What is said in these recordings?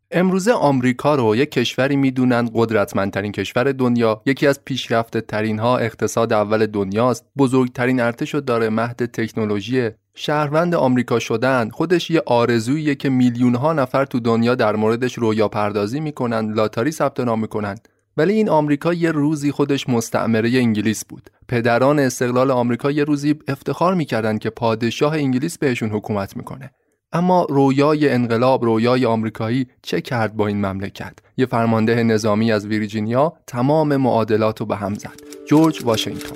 امروزه آمریکا رو یک کشوری میدونن قدرتمندترین کشور دنیا، یکی از پیشرفته ترین ها، اقتصاد اول دنیاست، بزرگترین ارتش رو داره، مهد تکنولوژی. شهروند آمریکا شدن خودش یه آرزوییه که میلیون ها نفر تو دنیا در موردش رویا پردازی میکنن، لاتاری ثبت نام میکنن. ولی این آمریکا یه روزی خودش مستعمره انگلیس بود. پدران استقلال آمریکا یه روزی افتخار میکردن که پادشاه انگلیس بهشون حکومت میکنه. اما رویای انقلاب، رویای آمریکایی چه کرد با این مملکت؟ یه فرمانده نظامی از ویرجینیا تمام معادلات رو به هم زد. جورج واشنگتن.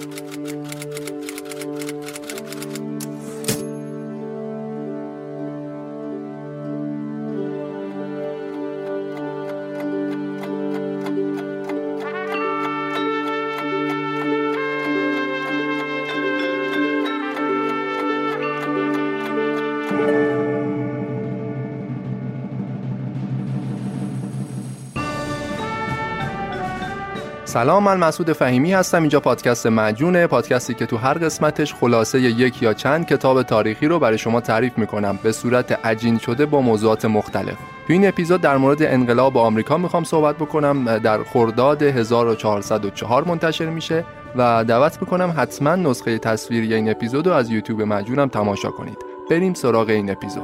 سلام، من مسعود فهیمی هستم. اینجا پادکست معجونه، پادکستی که تو هر قسمتش خلاصه یک یا چند کتاب تاریخی رو برای شما تعریف میکنم به صورت عجین شده با موضوعات مختلف. تو این اپیزود در مورد انقلاب آمریکا میخوام صحبت بکنم. در خرداد 1404 منتشر میشه و دعوت میکنم حتما نسخه تصویری این اپیزود رو از یوتیوب معجونم تماشا کنید. بریم سراغ این اپیزود.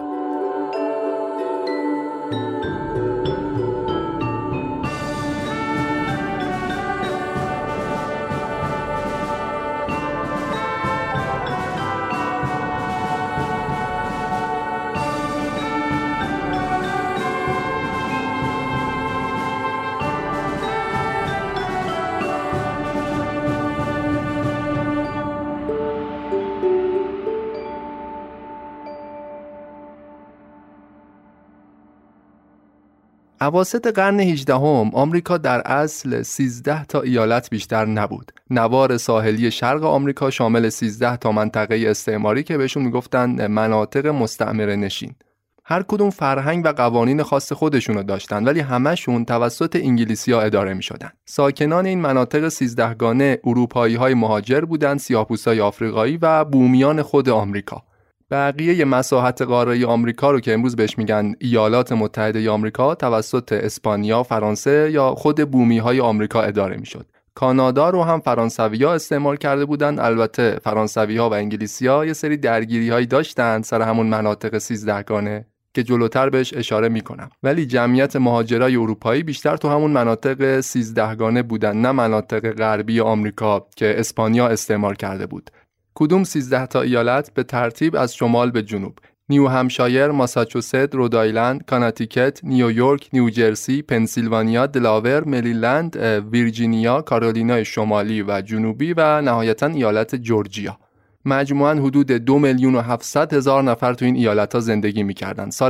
اواسط قرن 18 آمریکا در اصل 13 تا ایالت بیشتر نبود. نوار ساحلی شرق آمریکا شامل 13 تا منطقه استعماری که بهشون میگفتن مناطق مستعمره نشین. هر کدوم فرهنگ و قوانین خاص خودشونو داشتن، ولی همشون توسط انگلیسی‌ها اداره می‌شدن. ساکنان این مناطق 13 گانه اروپایی‌های مهاجر بودن، سیاه‌پوستای آفریقایی و بومیان خود آمریکا. بقیه مساحت قاره آمریکا رو که امروز بهش میگن ایالات متحده آمریکا توسط اسپانیا، فرانسه یا خود بومی‌های آمریکا اداره میشد. کانادا رو هم فرانسوی‌ها استعمار کرده بودن. البته فرانسوی‌ها و انگلیسی‌ها یه سری درگیری‌هایی داشتن سر همون مناطق 13 گانه که جلوتر بهش اشاره میکنم. ولی جمعیت مهاجرای اروپایی بیشتر تو همون مناطق 13 گانه بودن، نه مناطق غربی آمریکا که اسپانیا استعمار کرده بود. کدوم 13 تا ایالت به ترتیب از شمال به جنوب: نیو همشایر، ماساچوست، رودایلند، کانتیکت، نیویورک، نیوجرسی، پنسیلوانیا، دلاور، مریلند، ویرجینیا، کارولینای شمالی و جنوبی و نهایتاً ایالت جورجیا. مجموعاً حدود 2,700,000 نفر تو این ایالت‌ها زندگی می‌کردن. سال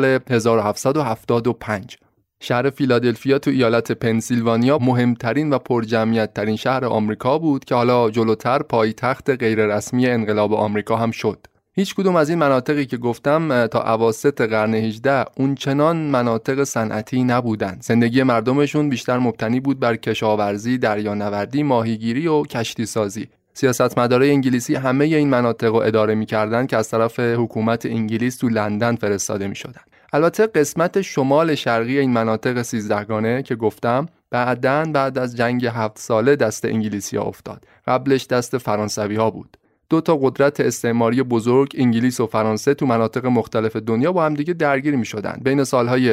1775 شهر فیلادلفیا تو ایالت پنسیلوانیا مهمترین و پرجمعیت‌ترین شهر آمریکا بود که حالا جلوتر پایتخت غیررسمی انقلاب آمریکا هم شد. هیچ کدوم از این مناطقی که گفتم تا اواسط قرن 18 اونچنان مناطق صنعتی نبودن. زندگی مردمشون بیشتر مبتنی بود بر کشاورزی، دریانوردی، ماهیگیری و کشتی سازی. سیاستمدارای انگلیسی همه این مناطق رو اداره می‌کردن که از طرف حکومت انگلیس تو لندن فرستاده می‌شدن. البته قسمت شمال شرقی این مناطق 13 گانه که گفتم بعد از جنگ 7 ساله دست انگلیسی‌ها افتاد. قبلش دست فرانسوی‌ها بود. دو تا قدرت استعماری بزرگ، انگلیس و فرانسه، تو مناطق مختلف دنیا با هم دیگه درگیر می‌شدن بین سال‌های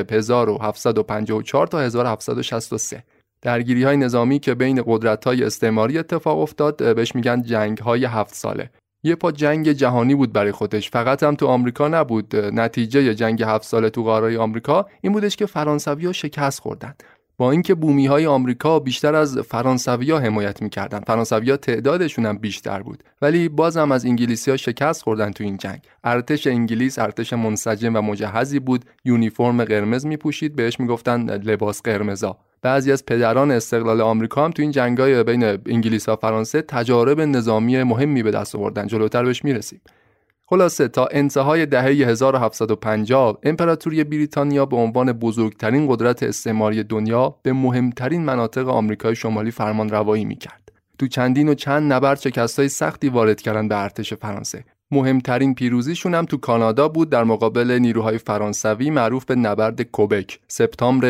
1754 تا 1763. درگیری‌های نظامی که بین قدرت‌های استعماری اتفاق افتاد بهش میگن جنگ‌های 7 ساله. یه پا جنگ جهانی بود برای خودش. فقط هم تو آمریکا نبود. نتیجه جنگ 7 ساله تو قاره آمریکا این بودش که فرانسوی‌ها شکست خوردن. با اینکه بومی‌های آمریکا بیشتر از فرانسوی‌ها حمایت می‌کردن، فرانسوی‌ها تعدادشون هم بیشتر بود، ولی بازم از انگلیسی‌ها شکست خوردن تو این جنگ. ارتش انگلیس ارتش منسجم و مجهزی بود، یونیفرم قرمز می‌پوشید، بهش می‌گفتن لباس قرمزا. بعضی از پدران استقلال آمریکا هم تو این جنگ‌های بین انگلیس و فرانسه تجارب نظامی مهمی به دست آوردن. جلوتر بهش میرسیم. خلاصه تا انتهای دهه 1750 امپراتوری بریتانیا به عنوان بزرگترین قدرت استعماری دنیا به مهمترین مناطق آمریکای شمالی فرمان روایی می‌کرد. تو چند نبرد شکست‌های سختی وارد کردن به ارتش فرانسه. مهمترین پیروزیشون هم تو کانادا بود در مقابل نیروهای فرانسوی معروف به نبرد کوبک سپتامبر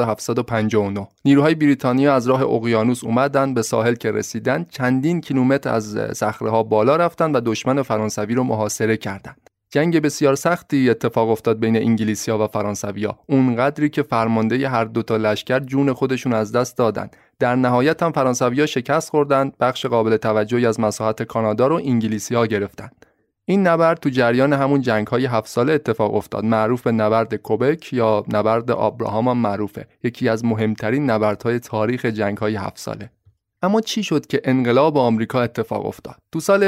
1759. نیروهای بریتانیا از راه اقیانوس اومدن، به ساحل که رسیدن چندین کیلومتر از صخره‌ها بالا رفتن و دشمن فرانسوی رو محاصره کردند. جنگ بسیار سختی اتفاق افتاد بین انگلیسی‌ها و فرانسوی‌ها، اونقدری که فرمانده هر دو تا لشکر جون خودشون از دست دادن. در نهایت هم فرانسوی‌ها شکست خوردند، بخش قابل توجهی از مساحت کانادا رو انگلیسی‌ها گرفتند. این نبرد تو جریان همون جنگ‌های 7 ساله اتفاق افتاد، معروف به نبرد کوبک یا نبرد آبراهام هم معروفه، یکی از مهمترین نبردهای تاریخ جنگ‌های 7 ساله. اما چی شد که انقلاب آمریکا اتفاق افتاد؟ تو سال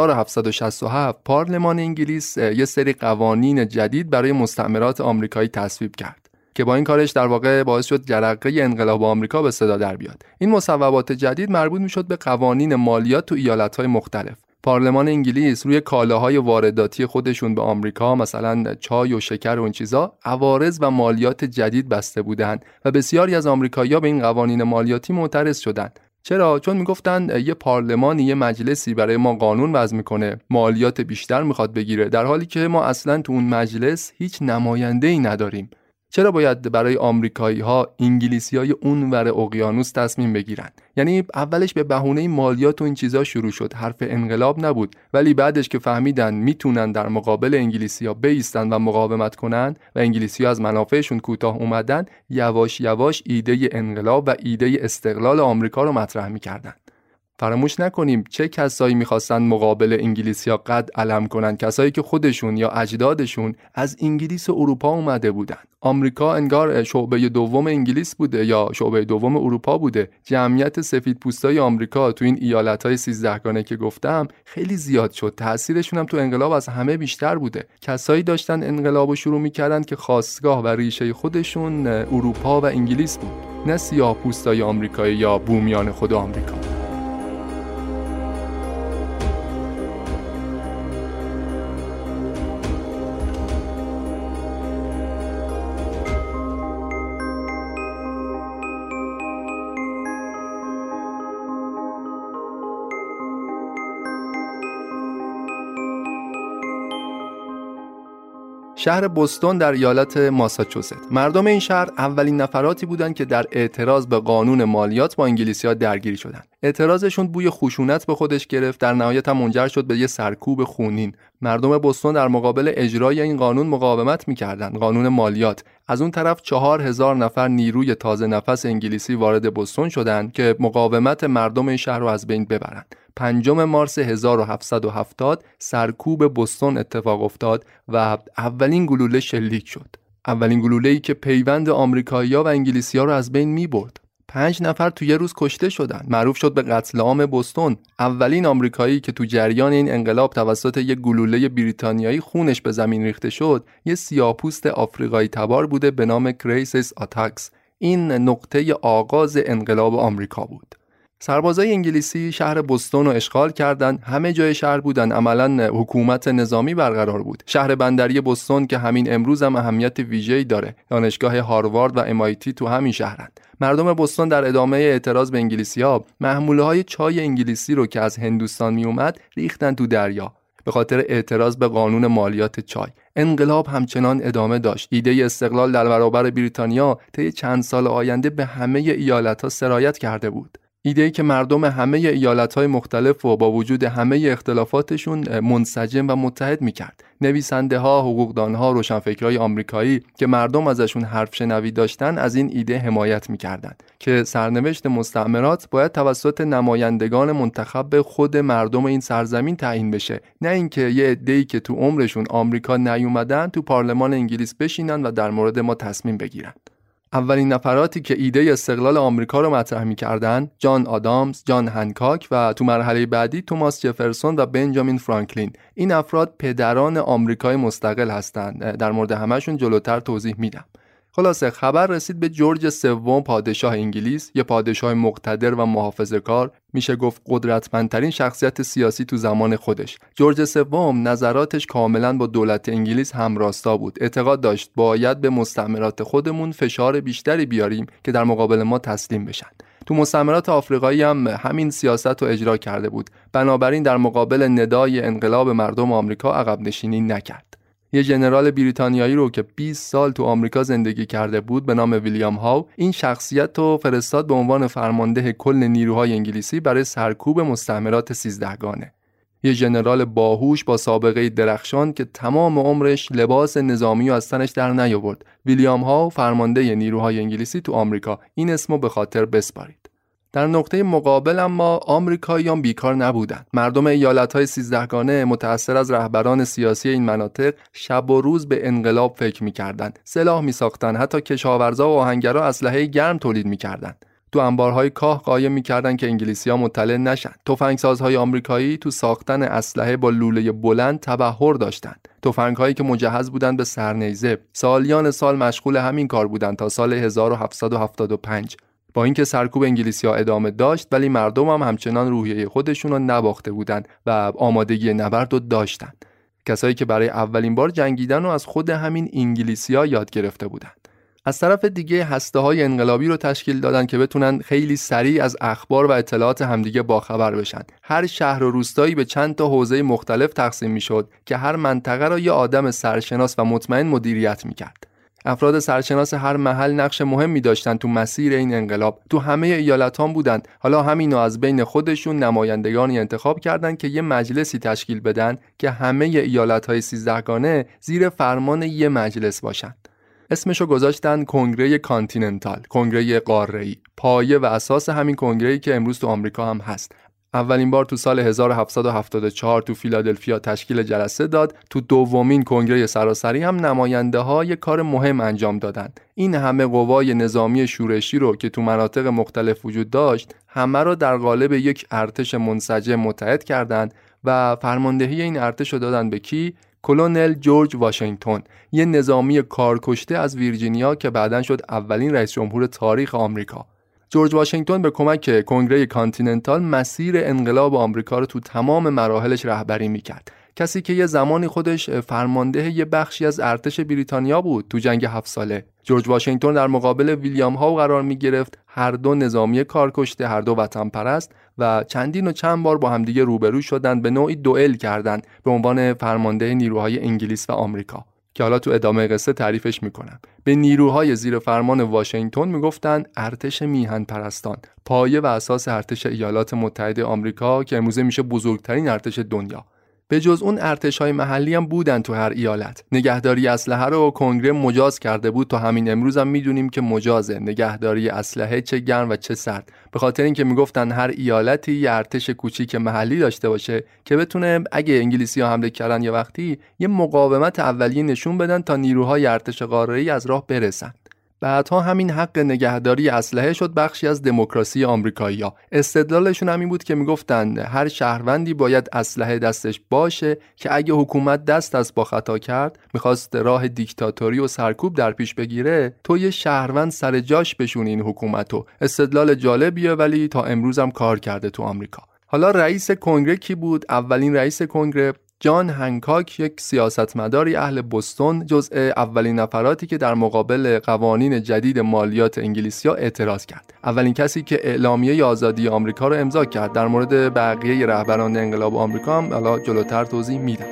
1767 پارلمان انگلیس یه سری قوانین جدید برای مستعمرات آمریکایی تصویب کرد که با این کارش در واقع باعث شد جرقه انقلاب آمریکا به صدا در بیاد. این مصوبات جدید مربوط میشد به قوانین مالیات تو ایالت‌های مختلف. پارلمان انگلیس روی کالاهای وارداتی خودشون به آمریکا، مثلا چای و شکر و این چیزا، عوارض و مالیات جدید بسته بودند و بسیاری از آمریکایی‌ها به این قوانین مالیاتی معترض شدند. چرا؟ چون میگفتن یه پارلمانی، یه مجلسی برای ما قانون وضع میکنه، مالیات بیشتر میخواد بگیره، در حالی که ما اصلا تو اون مجلس هیچ نماینده‌ای نداریم. چرا باید برای آمریکایی‌ها انگلیسی‌های اونور اقیانوس تصمیم بگیرن؟ یعنی اولش به بهونه مالیات و این چیزا شروع شد، حرف انقلاب نبود، ولی بعدش که فهمیدن میتونن در مقابل انگلیسی‌ها بایستن و مقاومت کنن و انگلیسی‌ها از منافعشون کوتاه اومدن، یواش یواش ایده انقلاب و ایده استقلال آمریکا رو مطرح می‌کردن. فراموش نکنیم چه کسایی میخواستن مقابل انگلیسی‌ها قد علم کنن، کسایی که خودشون یا اجدادشون از انگلیس و اروپا اومده بودن. آمریکا انگار شعبه دوم انگلیس بوده یا شعبه دوم اروپا بوده. جمعیت سفیدپوستای آمریکا تو این ایالت‌های 13 گانه که گفتم خیلی زیاد شد. تأثیرشون هم تو انقلاب از همه بیشتر بوده. کسایی داشتن انقلابو شروع میکردن که خاستگاه و ریشه خودشون اروپا و انگلیس بود، نه سیاه‌پوستای آمریکایی یا بومیان خود آمریکا. شهر بوستون در ایالت ماساچوست. مردم این شهر اولین نفراتی بودند که در اعتراض به قانون مالیات با انگلیسی‌ها درگیر شدند. اعتراضشون بوی خشونت به خودش گرفت، در نهایت هم منجر شد به یه سرکوب خونین. مردم بوستون در مقابل اجرای این قانون مقاومت می‌کردند، قانون مالیات. از اون طرف 4000 نفر نیروی تازه نفس انگلیسی وارد بوستون شدند که مقاومت مردم این شهر رو از بین ببرند. 5 مارس 1770 سرکوب بوستون اتفاق افتاد و اولین گلوله شلیک شد. اولین گلوله‌ای که پیوند آمریکایی‌ها و انگلیسی‌ها رو از بین می‌برد. 5 نفر تو یه روز کشته شدن. معروف شد به قتل عام بوستون. اولین آمریکایی که تو جریان این انقلاب توسط یک گلوله بریتانیایی خونش به زمین ریخته شد، یه سیاه‌پوست آفریقایی تبار بوده به نام کریسیس آتاکس. این نقطه آغاز انقلاب آمریکا بود. سربازای انگلیسی شهر بوستون رو اشغال کردند. همه جای شهر بودن، عملاً حکومت نظامی برقرار بود. شهر بندری بوستون که همین امروز هم اهمیت ویژه‌ای داره. دانشگاه هاروارد و MIT تو همین شهرند. مردم بوستون در ادامه اعتراض به انگلیسی‌ها محموله‌های چای انگلیسی رو که از هندوستان می اومد ریختن تو دریا به خاطر اعتراض به قانون مالیات چای. انقلاب همچنان ادامه داشت. ایده استقلال در برابر بریتانیا طی چند سال آینده به همه ایالت‌ها سرایت کرده بود. ایده‌ای که مردم همه ایالت‌های مختلف و با وجود همه اختلافاتشون منسجم و متحد می‌کرد. نویسنده‌ها، حقوقدان‌ها، روشنفکرای آمریکایی که مردم ازشون حرف شنوی داشتن از این ایده حمایت می‌کردند که سرنوشت مستعمرات باید توسط نمایندگان منتخب خود مردم این سرزمین تعیین بشه، نه اینکه یه عده‌ای که تو عمرشون آمریکا نیومدن تو پارلمان انگلیس بشینن و در مورد ما تصمیم بگیرن. اولین نفراتی که ایده استقلال آمریکا رو مطرح می‌کردن جان آدامز، جان هنکاک و تو مرحله بعدی توماس جفرسون و بنجامین فرانکلین. این افراد پدران آمریکای مستقل هستند. در مورد همشون جلوتر توضیح میدم. خلاصه خبر رسید به جورج سوم پادشاه انگلیس، یه پادشاه مقتدر و محافظه‌کار، میشه گفت قدرتمندترین شخصیت سیاسی تو زمان خودش. جورج سوم نظراتش کاملا با دولت انگلیس همراستا بود. اعتقاد داشت باید به مستعمرات خودمون فشار بیشتری بیاریم که در مقابل ما تسلیم بشن. تو مستعمرات آفریقایی هم همین سیاست رو اجرا کرده بود. بنابراین در مقابل ندای انقلاب مردم آمریکا عقب نشینی نکرد. یه ژنرال بریتانیایی رو که 20 سال تو آمریکا زندگی کرده بود به نام ویلیام هاو، این شخصیت رو فرستاد به عنوان فرمانده کل نیروهای انگلیسی برای سرکوب مستعمرات 13 گانه. یه ژنرال باهوش با سابقه درخشان که تمام عمرش لباس نظامی رو از تنش در نیاورد. ویلیام هاو، فرمانده نیروهای انگلیسی تو آمریکا. این اسمو به خاطر بسپارید. در نقطه مقابل اما آمریکاییان بیکار نبودن. مردم ایالت‌های 13 گانه متأثر از رهبران سیاسی این مناطق شب و روز به انقلاب فکر می‌کردند. سلاح می‌ساختن، حتی کشاورزا و آهنگرا اسلحه گرم تولید می‌کردن. تو انبارهای کاه قایم می‌کردن که انگلیسی‌ها مطلع نشن. تفنگسازهای آمریکایی تو ساختن اسلحه با لوله بلند تبحر داشتند. تفنگ‌هایی که مجهز بودند به سرنیزه. سالیان سال مشغول همین کار بودند تا سال 1775. با اینکه سرکوب انگلیسی‌ها ادامه داشت، ولی مردم هم همچنان روحیه خودشون رو نباخته بودند و آمادگی نبرد رو داشتند. کسایی که برای اولین بار جنگیدن رو از خود همین انگلیسی‌ها یاد گرفته بودند. از طرف دیگه هسته‌های انقلابی رو تشکیل دادن که بتونن خیلی سریع از اخبار و اطلاعات همدیگه باخبر بشن. هر شهر و روستایی به چند تا حوزه مختلف تقسیم می‌شد که هر منطقه رو یه آدم سرشناس و مطمئن مدیریت می‌کرد. افراد سرشناس هر محل نقش مهمی داشتن تو مسیر این انقلاب. تو همه ایالت‌ها بودند. حالا همینو از بین خودشون نمایندگانی انتخاب کردند که یه مجلسی تشکیل بدن که همه ایالت‌های 13 گانه زیر فرمان یه مجلس باشن. اسمشو گذاشتن کنگره کانتیننتال، کنگره قاره‌ای. پایه و اساس همین کنگره‌ای که امروز تو آمریکا هم هست. اولین بار تو سال 1774 تو فیلادلفیا تشکیل جلسه داد. تو دومین کنگره سراسری هم نماینده‌ها یک کار مهم انجام دادند. این همه قوای نظامی شورشی رو که تو مناطق مختلف وجود داشت، همه رو در قالب یک ارتش منسجم متحد کردند و فرماندهی این ارتش رو دادن به کی؟ کلونل جورج واشنگتن، یه نظامی کارکشته از ویرجینیا که بعداً شد اولین رئیس جمهور تاریخ آمریکا. جورج واشنگتن به کمک کنگره کانتیننتال مسیر انقلاب آمریکا رو تو تمام مراحلش رهبری میکرد. کسی که یه زمانی خودش فرمانده یه بخشی از ارتش بریتانیا بود تو جنگ 7 ساله. جورج واشنگتن در مقابل ویلیام هاو قرار میگرفت، هر دو نظامی کارکشته، هر دو وطن پرست و چندین و چند بار با همدیگه روبرو شدن، به نوعی دوئل کردند به عنوان فرمانده نیروهای انگلیس و آمریکا که حالا تو ادامه قصه تعریفش میکنم. به نیروهای زیر فرمان واشنگتن میگفتن ارتش میهن پرستان، پایه و اساس ارتش ایالات متحده آمریکا که امروزه میشه بزرگترین ارتش دنیا. به جز اون ارتش‌های محلی هم بودن تو هر ایالت. نگهداری اسلحه رو کنگره مجاز کرده بود، تا همین امروز هم میدونیم که مجازه نگهداری اسلحه، چه گرم و چه سرد. به خاطر اینکه میگفتن هر ایالتی یه ارتش کوچیک محلی داشته باشه که بتونه اگه انگلیسی‌ها حمله کردن یه وقتی یه مقاومت اولیه نشون بدن تا نیروهای ارتش قاره‌ای از راه برسن. بعدها همین حق نگهداری اسلحه شد بخشی از دموکراسی آمریکایی‌ها. استدلالشون همین بود که میگفتن هر شهروندی باید اسلحه دستش باشه که اگه حکومت دست از با خطا کرد، میخواست راه دیکتاتوری و سرکوب در پیش بگیره، تو یه شهروند سر جاش بشونی این حکومتو. استدلال جالبیه ولی تا امروز هم کار کرده تو آمریکا. حالا رئیس کنگره کی بود؟ اولین رئیس کنگره جان هنکاک، یک سیاستمداری اهل بوستون، جزء اولین نفراتی که در مقابل قوانین جدید مالیات انگلیسی‌ها اعتراض کرد. اولین کسی که اعلامیه آزادی آمریکا رو امضا کرد. در مورد بقیه رهبران انقلاب آمریکا هم حالا جلوتر توضیح میدم.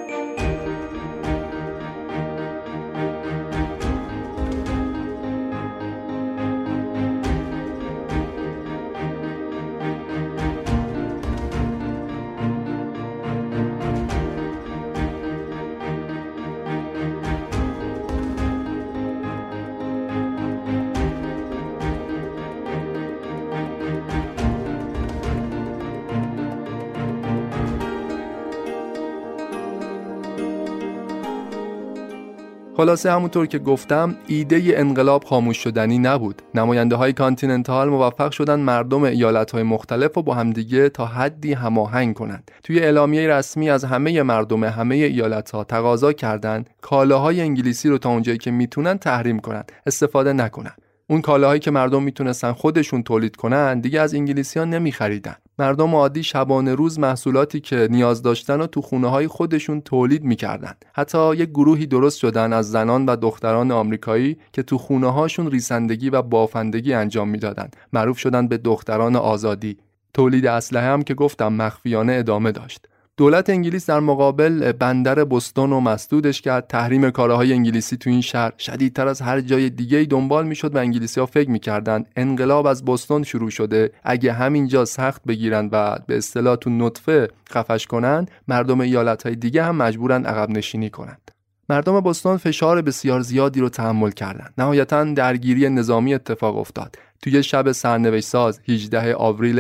خلاصه همونطور که گفتم ایده انقلاب خاموش شدنی نبود. نماینده های کانتیننتال موفق شدن مردم ایالت های مختلف رو با همدیگه تا حدی هماهنگ کنند. توی اعلامیه رسمی از همه مردم همه ایالت ها تقاضا کردند کالاهای انگلیسی رو تا اونجایی که میتونن تحریم کنند، استفاده نکنن. اون کالاهایی که مردم میتونستن خودشون تولید کنن دیگه از انگلیسی‌ها نمیخریدن. مردم عادی شبانه روز محصولاتی که نیاز داشتن و تو خونه‌های خودشون تولید می‌کردن. حتی یک گروهی درست شدن از زنان و دختران آمریکایی که تو خونه‌هاشون ریسندگی و بافندگی انجام میدادن. معروف شدن به دختران آزادی. تولید اسلحه هم که گفتم مخفیانه ادامه داشت. دولت انگلیس در مقابل بندر بوستون رو مسدودش کرد. تحریم کالاهای انگلیسی تو این شهر شدیدتر از هر جای دیگه‌ای دنبال میشد و انگلیسی‌ها فکر می‌کردن انقلاب از بوستون شروع شده، اگه همینجا سخت بگیرن و به اصطلاح تو نطفه خفش کنن، مردم ایالت‌های دیگه هم مجبورن عقب نشینی کنن. مردم بوستون فشار بسیار زیادی رو تحمل کردند. نهایتاً درگیری نظامی اتفاق افتاد. توی شب سرنوشت ساز 18 آوریل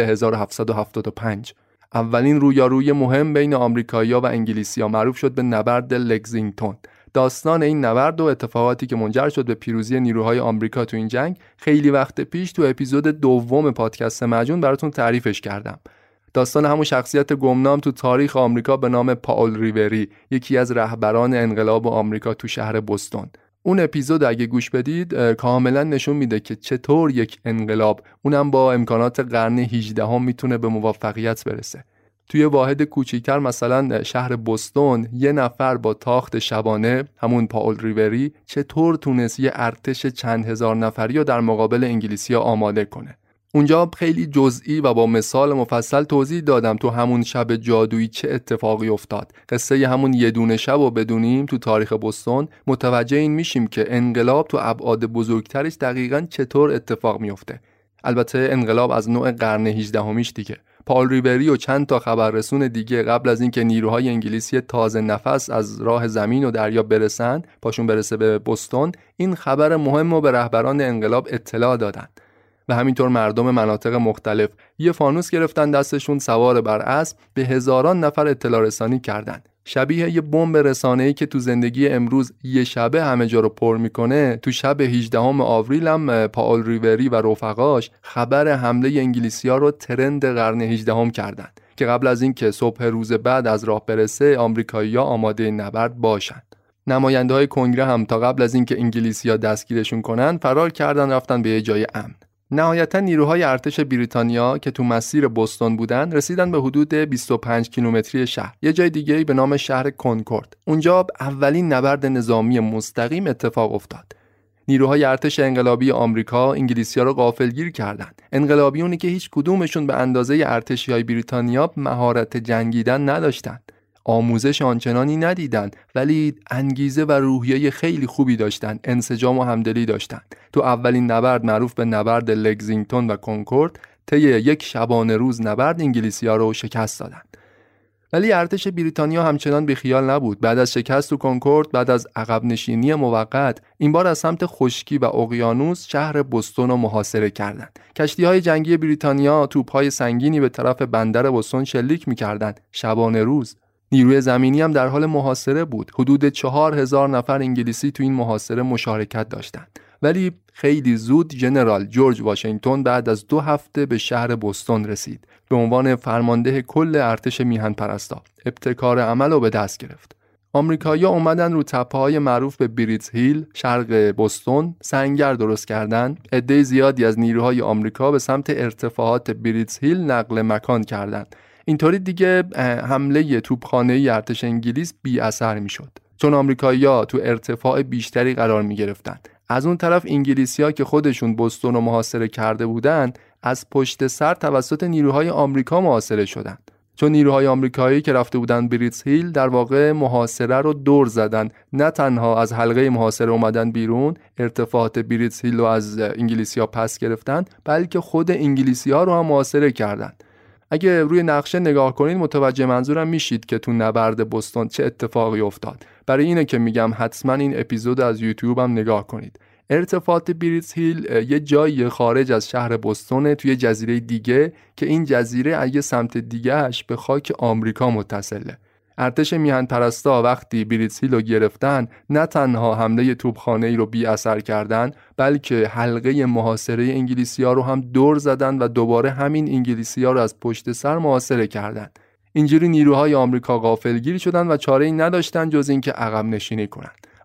1775 اولین رویارویی مهم بین آمریکایی‌ها و انگلیسی‌ها معروف شد به نبرد لگزینگتون. داستان این نبرد و اتفاقاتی که منجر شد به پیروزی نیروهای آمریکا تو این جنگ خیلی وقت پیش تو اپیزود دوم پادکست مجنون براتون تعریفش کردم. داستان همون شخصیت گمنام تو تاریخ آمریکا به نام پاول ریوری، یکی از رهبران انقلاب آمریکا تو شهر بوستون. اون اپیزود اگه گوش بدید کاملا نشون میده که چطور یک انقلاب، اونم با امکانات قرن 18 میتونه به موفقیت برسه. توی واحد کوچیکتر مثلا شهر بوستون یه نفر با تاخت شبانه، همون پاول ریوری، چطور تونست یه ارتش چند هزار نفری رو در مقابل انگلیسی‌ها آماده کنه. اونجا خیلی جزئی و با مثال مفصل توضیح دادم تو همون شب جادویی چه اتفاقی افتاد. قصه همون یه دونه شب رو بدونیم تو تاریخ بوستون متوجه این میشیم که انقلاب تو ابعاد بزرگترش دقیقاً چطور اتفاق میفته. البته انقلاب از نوع قرن 18 دیگه. پاول ریوری و چند تا خبررسون دیگه قبل از اینکه نیروهای انگلیسی تازه نفس از راه زمین و دریا برسن، پاشون برسه به بوستون، این خبر مهم رو به رهبران انقلاب اطلاع دادن. و همینطور مردم مناطق مختلف یه فانوس گرفتن دستشون، سوار بر اسب به هزاران نفر اطلاع رسانی کردن. شبیه یه بمب رسانه‌ای که تو زندگی امروز یه شبه همه جا رو پر میکنه، تو شب 18 آوریل هم پاول ریوری و رفقاش خبر حمله انگلیسی‌ها رو ترند قرن 18 کردن که قبل از اینکه صبح روز بعد از راه برسه آمریکایی‌ها آماده نبرد باشن. نماینده‌های کنگره هم تا قبل از اینکه انگلیسی‌ها دستگیرشون کنن فرار کردن، رفتن به یه جای امن. نهایتا نیروهای ارتش بریتانیا که تو مسیر بوستون بودن رسیدن به حدود 25 کیلومتری شهر، یه جای دیگه‌ای به نام شهر کنکورد. اونجا اولین نبرد نظامی مستقیم اتفاق افتاد. نیروهای ارتش انقلابی آمریکا انگلیسی‌ها رو غافلگیر کردند. انقلابیونی که هیچ کدومشون به اندازه ارتشی‌های بریتانیا مهارت جنگیدن نداشتند. آموزش آنچنانی ندیدن، ولی انگیزه و روحیه خیلی خوبی داشتن، انسجام و همدلی داشتن. تو اولین نبرد معروف به نبرد لگزینگتون و کنکورد طی یک شبانه روز نبرد انگلیسی‌ها رو شکست دادن. ولی ارتش بریتانیا همچنان بیخیال نبود. بعد از شکست تو کنکورد، بعد از عقب نشینی موقت، این بار از سمت خشکی و اقیانوس شهر بوستون رو محاصره کردند. کشتی‌های جنگی بریتانیا توپ‌های سنگینی به طرف بندر بوستون شلیک می‌کردند شبانه روز. نیروی زمینی هم در حال محاصره بود. حدود 4000 نفر انگلیسی تو این محاصره مشارکت داشتند. ولی خیلی زود ژنرال جورج واشنگتن بعد از 2 هفته به شهر بوستون رسید. به عنوان فرمانده کل ارتش میهن پرستا ابتکار عمل رو به دست گرفت. آمریکایی‌ها اومدن رو تپه‌های معروف به بریتز هیل شرق بوستون سنگر درست کردن. عده زیادی از نیروهای آمریکا به سمت ارتفاعات بریتز هیل نقل مکان کردند. اینطوری دیگه حمله توپخانه‌ای ارتش انگلیس بی اثر میشد، چون آمریکایی‌ها تو ارتفاع بیشتری قرار می‌گرفتند. از اون طرف انگلیسی‌ها که خودشون بوستون رو محاصره کرده بودند، از پشت سر توسط نیروهای آمریکا محاصره شدند. چون نیروهای آمریکایی که رفته بودن بریتز هیل در واقع محاصره رو دور زدن، نه تنها از حلقه محاصره اومدن بیرون، ارتفاعات بریتز هیل رو از انگلیسی‌ها پس گرفتن، بلکه خود انگلیسی‌ها رو هم محاصره کردند. اگه روی نقشه نگاه کنید متوجه منظورم میشید که تو نبرد بوستون چه اتفاقی افتاد. برای اینه که میگم حتما این اپیزود از یوتیوب هم نگاه کنید. ارتفاعات بریتز هیل یه جایی خارج از شهر بوستونه، توی جزیره دیگه که این جزیره اگه سمت دیگهش به خاک آمریکا متصله. ارتش میهن پرستا وقتی بریتز هیل رو گرفتن، نه تنها حمله توپخانه‌ای رو بی اثر کردن، بلکه حلقه محاصره انگلیسی‌ها رو هم دور زدن و دوباره همین انگلیسی‌ها رو از پشت سر محاصره کردن. اینجوری نیروهای آمریکا غافلگیر شدن و چاره‌ای نداشتن جز اینکه عقب نشینی کنن.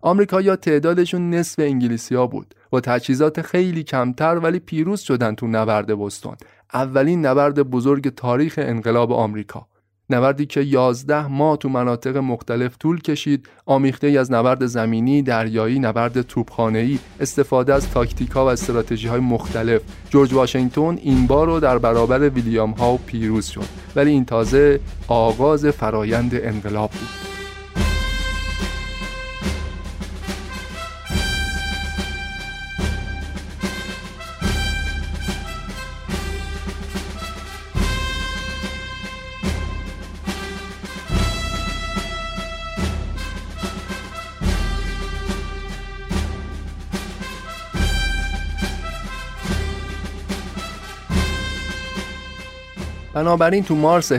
آمریکایی‌ها تعدادشون نصف انگلیسی‌ها بود، با تجهیزات خیلی کمتر ولی پیروز شدن تو نبرد بوستون، اولین نبرد بزرگ تاریخ انقلاب آمریکا. نبردی که 11 ماه تو مناطق مختلف طول کشید، آمیخته‌ای از نبرد زمینی، دریایی، نبرد توپخانه‌ای، استفاده از تاکتیک‌ها و استراتژی‌های مختلف. جورج واشنگتن این بار رو در برابر ویلیام هاو پیروز شد، ولی این تازه آغاز فرایند انقلاب بود. بنابراین تو مارس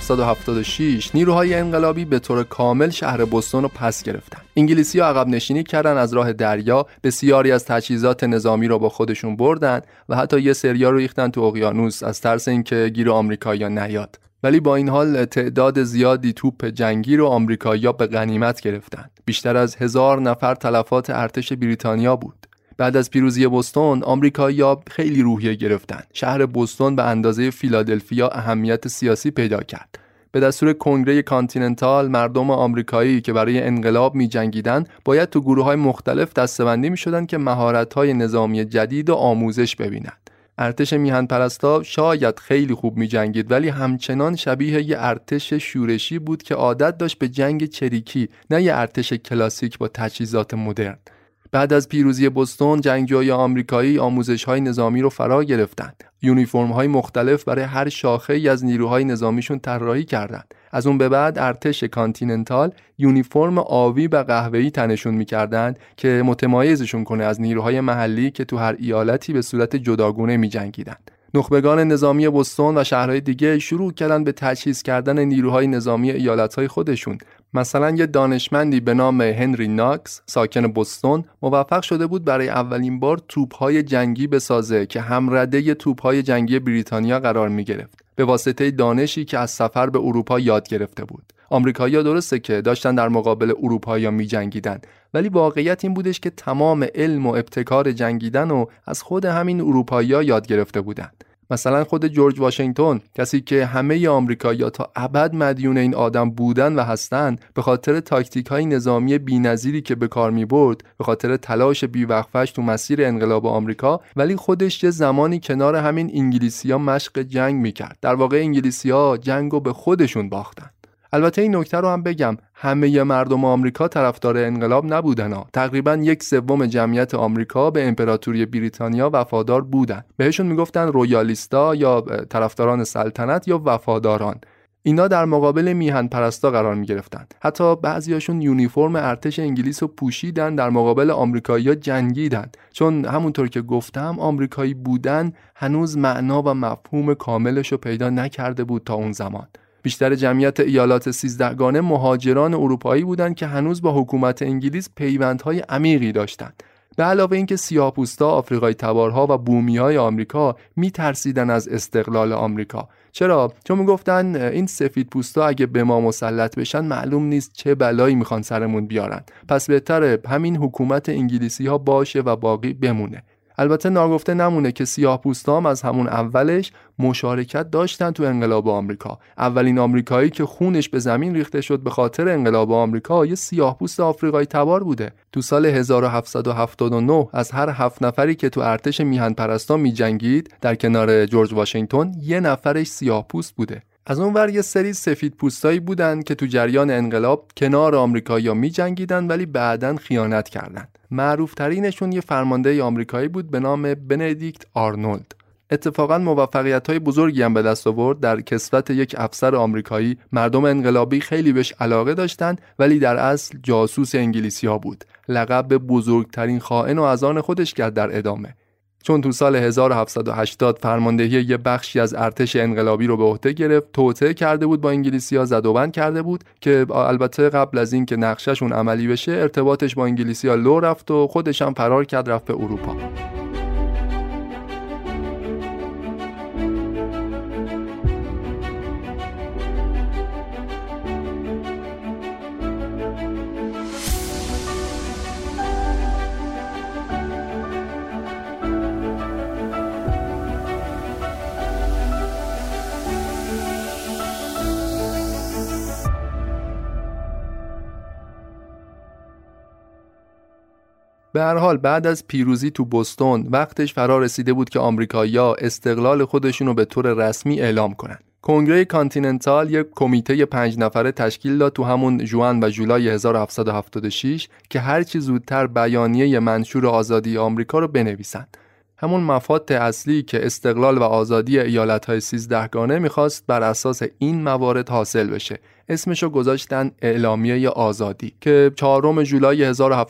1776 نیروهای انقلابی به طور کامل شهر بوستون رو پس گرفتن. انگلیسی‌ها عقب نشینی کردن، از راه دریا بسیاری از تجهیزات نظامی رو با خودشون بردن و حتی یه سریا رو ریختن تو اقیانوس از ترس اینکه گیر آمریکایی‌ها نیاد. ولی با این حال تعداد زیادی توپ جنگی رو آمریکایی‌ها به غنیمت گرفتن. بیشتر از 1000 نفر تلفات ارتش بریتانیا بود. بعد از پیروزی بوستون، آمریکایی‌ها خیلی روحیه گرفتن. شهر بوستون به اندازه فیلادلفیا اهمیت سیاسی پیدا کرد. به دستور کنگره کانتیننتال، مردم آمریکایی که برای انقلاب می‌جنگیدن، باید تو گروه‌های مختلف دسته‌بندی می‌شدن که مهارت‌های نظامی جدید و آموزش ببینند. ارتش میهن پرستا شاید خیلی خوب می‌جنگید، ولی همچنان شبیه یه ارتش شورشی بود که عادت داشت به جنگ چریکی، نه یه ارتش کلاسیک با تجهیزات مدرن. بعد از پیروزی بوستون، جنگجوی آمریکایی آموزش‌های نظامی رو فرا گرفتند. یونیفرم‌های مختلف برای هر شاخه‌ای از نیروهای نظامیشون طراحی کردند. از اون به بعد ارتش کانتیننتال یونیفرم آبی و قهوه‌ای تنشون می‌کردند که متمایزشون کنه از نیروهای محلی که تو هر ایالتی به صورت جداگونه می‌جنگیدند. نخبگان نظامی بوستون و شهرهای دیگه شروع کردن به تجهیز کردن نیروهای نظامی ایالت‌های خودشون. مثلا یه دانشمندی به نام هنری ناکس ساکن بوستون موفق شده بود برای اولین بار توپ‌های جنگی بسازه که همرده توپ‌های جنگی بریتانیا قرار می‌گرفت، به واسطه دانشی که از سفر به اروپا یاد گرفته بود. آمریکایی‌ها درسته که داشتن در مقابل اروپایی‌ها می‌جنگیدن، ولی واقعیت این بودش که تمام علم و ابتکار جنگیدن رو از خود همین اروپایی‌ها یاد گرفته بودن. مثلا خود جورج واشنگتن، کسی که همه آمریکایی‌ها تا ابد مدیون این آدم بودن و هستن، به خاطر تاکتیک‌های نظامی بی‌نظیری که به کار می‌برد، به خاطر تلاش بی‌وقفه‌اش تو مسیر انقلاب آمریکا، ولی خودش یه زمانی کنار همین انگلیسی‌ها مشق جنگ می‌کرد. در واقع انگلیسی‌ها جنگو به خودشون باختن. البته این نکته رو هم بگم، همه مردم آمریکا طرفدار انقلاب نبودن ها. تقریباً 1/3 جمعیت آمریکا به امپراتوری بریتانیا وفادار بودن. بهشون میگفتن رویالیستا یا طرفداران سلطنت یا وفاداران. اینا در مقابل میهن پرستا قرار میگرفتن. حتی بعضیاشون یونیفرم ارتش انگلیس رو پوشیدن، در مقابل آمریکایی‌ها جنگیدن. چون همونطور که گفتم آمریکایی بودن هنوز معنا و مفهوم کاملش رو پیدا نکرده بود تا اون زمان. بیشتر جمعیت ایالات 13 گانه مهاجران اروپایی بودند که هنوز با حکومت انگلیس پیوندهای عمیقی داشتند. به علاوه اینکه سیاه‌پوستا، آفریقایی تبارها و بومی‌های آمریکا می‌ترسیدن از استقلال آمریکا. چرا؟ چون میگفتن این سفیدپوستا اگه به ما مسلط بشن معلوم نیست چه بلایی میخوان سرمون بیارن. پس بهتره همین حکومت انگلیسی‌ها باشه و باقی بمونه. البته ناگفته نمونه که سیاه‌پوستا هم از همون اولش مشارکت داشتن تو انقلاب آمریکا. اولین آمریکایی که خونش به زمین ریخته شد به خاطر انقلاب آمریکا یه سیاه‌پوست آفریقایی تبار بوده. تو سال 1779 از هر 7 نفری که تو ارتش میهن پرستا می‌جنگید در کنار جورج واشنگتن یه نفرش سیاه‌پوست بوده. از اون ور یه سری سفید پوستایی بودن که تو جریان انقلاب کنار آمریکایی‌ها می‌جنگیدن ولی بعداً خیانت کردن. معروف ترینشون یه فرمانده آمریکایی بود به نام بندیکت آرنولد. اتفاقاً موفقیت‌های بزرگی هم به دست آورد. در کسوت یک افسر آمریکایی مردم انقلابی خیلی بهش علاقه داشتن، ولی در اصل جاسوس انگلیسی‌ها بود. لقب به بزرگترین خائن و از آن خودش کرد در ادامه. چون تو سال 1780 فرماندهی یه بخشی از ارتش انقلابی رو به عهده گرفت، توطئه کرده بود با انگلیسی‌ها، زدوبند کرده بود که البته قبل از این که نقشه‌شون عملی بشه ارتباطش با انگلیسی‌ها لو رفت و خودش هم فرار کرد رفت به اروپا. به هر حال بعد از پیروزی تو بوستون وقتش فرا رسیده بود که آمریکایی‌ها استقلال خودشونو به طور رسمی اعلام کنن. کنگره کانتیننتال یک کمیته 5 نفره تشکیل داد تو همون ژوئن و جولای 1776 که هر چی زودتر بیانیه منشور آزادی آمریکا رو بنویسن. همون مفاد اصلی که استقلال و آزادی ایالت‌های 13 گانه میخواست بر اساس این موارد حاصل بشه. اسمشو گذاشتن اعلامیه آزادی که 4 ژولای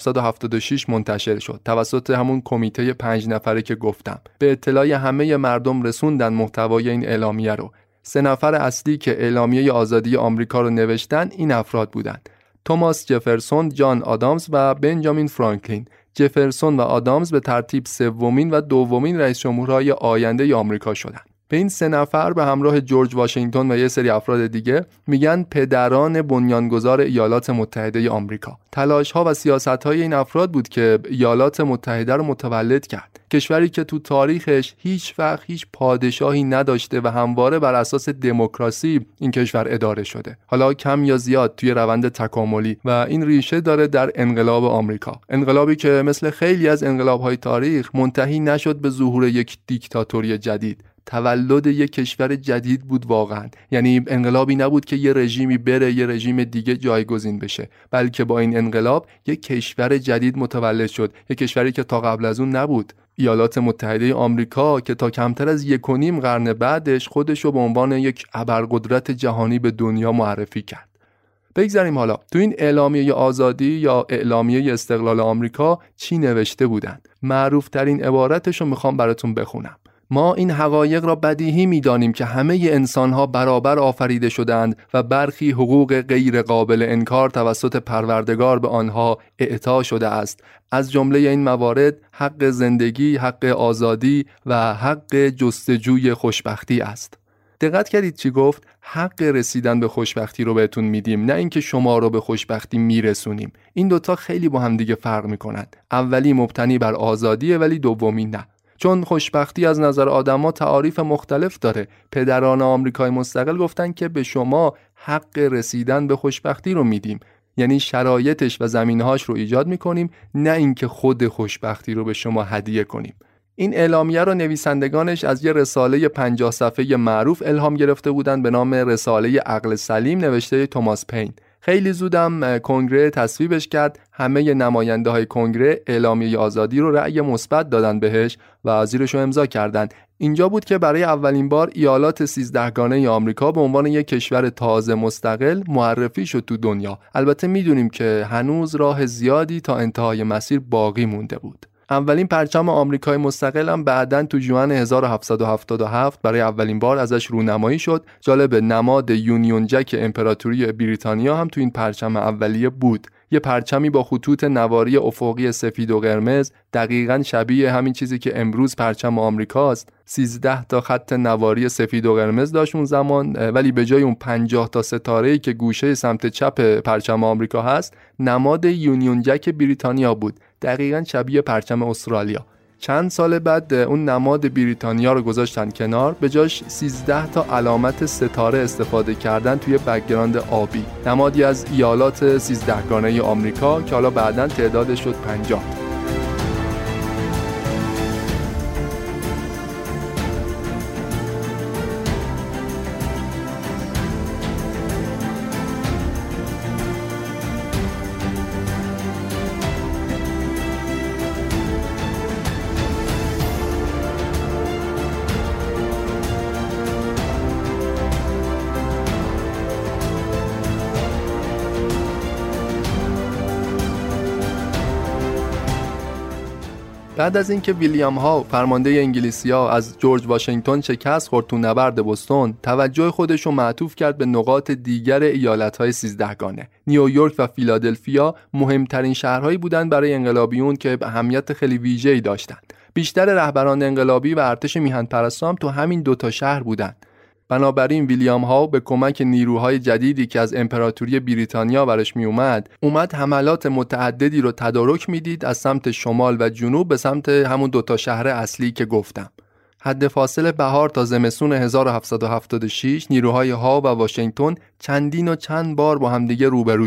1776 منتشر شد توسط همون کمیته 5 نفره که گفتم. به اطلاع همه مردم رسوندن محتوای این اعلامیه رو. 3 نفر اصلی که اعلامیه آزادی آمریکا رو نوشتن این افراد بودند: توماس جفرسون، جان آدامز و بنجامین فرانکلین. جفرسون و آدامز به ترتیب 3 و 2 رئیس جمهورهای آینده آمریکا شدند. به این 3 نفر به همراه جورج واشنگتن و یه سری افراد دیگه میگن پدران بنیانگذار ایالات متحده آمریکا. تلاش‌ها و سیاست‌های این افراد بود که ایالات متحده رو متولد کرد. کشوری که تو تاریخش هیچ وقت هیچ پادشاهی نداشته و همواره بر اساس دموکراسی این کشور اداره شده. حالا کم یا زیاد توی روند تکاملی و این ریشه داره در انقلاب آمریکا. انقلابی که مثل خیلی از انقلاب‌های تاریخ منتهی نشد به ظهور یک دیکتاتوری جدید. تولد یک کشور جدید بود واقعا. یعنی انقلابی نبود که یه رژیمی بره یه رژیم دیگه جایگزین بشه، بلکه با این انقلاب یک کشور جدید متولد شد، یک کشوری که تا قبل از اون نبود. ایالات متحده آمریکا که تا کمتر از 1.5 قرن بعدش خودشو به عنوان یک ابرقدرت جهانی به دنیا معرفی کرد. بگذاریم حالا تو این اعلامیه آزادی یا اعلامیه استقلال آمریکا چی نوشته بودن. معروف ترین عبارتشو میخوام براتون بخونم. ما این حقایق را بدیهی می‌دانیم که همه انسان‌ها برابر آفریده شدند و برخی حقوق غیر قابل انکار توسط پروردگار به آنها اعطا شده است. از جمله این موارد حق زندگی، حق آزادی و حق جستجوی خوشبختی است. دقت کردید چی گفت؟ حق رسیدن به خوشبختی رو بهتون میدیم، نه اینکه شما رو به خوشبختی میرسونیم. این دوتا خیلی با هم دیگه فرق میکنن. اولی مبتنی بر آزادیه ولی دومی نه. چون خوشبختی از نظر آدما تعاریف مختلف داره. پدران آمریکای مستقل گفتن که به شما حق رسیدن به خوشبختی رو میدیم، یعنی شرایطش و زمینهاش رو ایجاد میکنیم، نه اینکه خود خوشبختی رو به شما هدیه کنیم. این اعلامیه رو نویسندگانش از یه رساله 50 صفحه‌ای معروف الهام گرفته بودن به نام رساله عقل سلیم نوشته توماس پین. خیلی زودم کنگره تصویبش کرد. همه نماینده‌های کنگره اعلامیه آزادی رو رأی مثبت دادن بهش و زیرش رو امضا کردن. اینجا بود که برای اولین بار ایالات 13 گانه آمریکا به عنوان یک کشور تازه مستقل معرفی شد تو دنیا. البته میدونیم که هنوز راه زیادی تا انتهای مسیر باقی مونده بود. اولین پرچم آمریکای مستقل هم بعداً تو ژوئن 1777 برای اولین بار ازش رونمایی شد. جالب، نماد یونیون جک امپراتوری بریتانیا هم تو این پرچم اولیه بود. یه پرچمی با خطوط نواری افقی سفید و قرمز، دقیقاً شبیه همین چیزی که امروز پرچم آمریکاست. 13 تا خط نواری سفید و قرمز داشت اون زمان، ولی به جای اون 50 تا ستاره‌ای که گوشه سمت چپ پرچم آمریکا هست، نماد یونیون جک بریتانیا بود، دقیقاً شبیه پرچم استرالیا. چند سال بعد اون نماد بریتانیا رو گذاشتن کنار، به جاش 13 تا علامت ستاره استفاده کردن توی بک‌گراند آبی، نمادی از ایالات 13 گانه آمریکا که حالا بعداً تعدادش شد 50. بعد از اینکه ویلیام ها فرمانده انگلیسی‌ها از جورج واشنگتن شکست خورد تو نبرد بوستون، توجه خودش رو معطوف کرد به نقاط دیگر ایالت‌های 13 گانه. نیویورک و فیلادلفیا مهمترین شهرهایی بودند برای انقلابیون که اهمیت خیلی ویژه‌ای داشتند. بیشتر رهبران انقلابی و ارتش میهن‌پرستان تو همین دوتا شهر بودند. بنابراین ویلیام ها به کمک نیروهای جدیدی که از امپراتوری بریتانیا برش اومد حملات متعددی رو تدارک میدید از سمت شمال و جنوب به سمت همون دوتا شهر اصلی که گفتم. حد فاصل بهار تا زمستون 1776 نیروهای ها و واشنگتن چند بار با همدیگه روبرو شدن.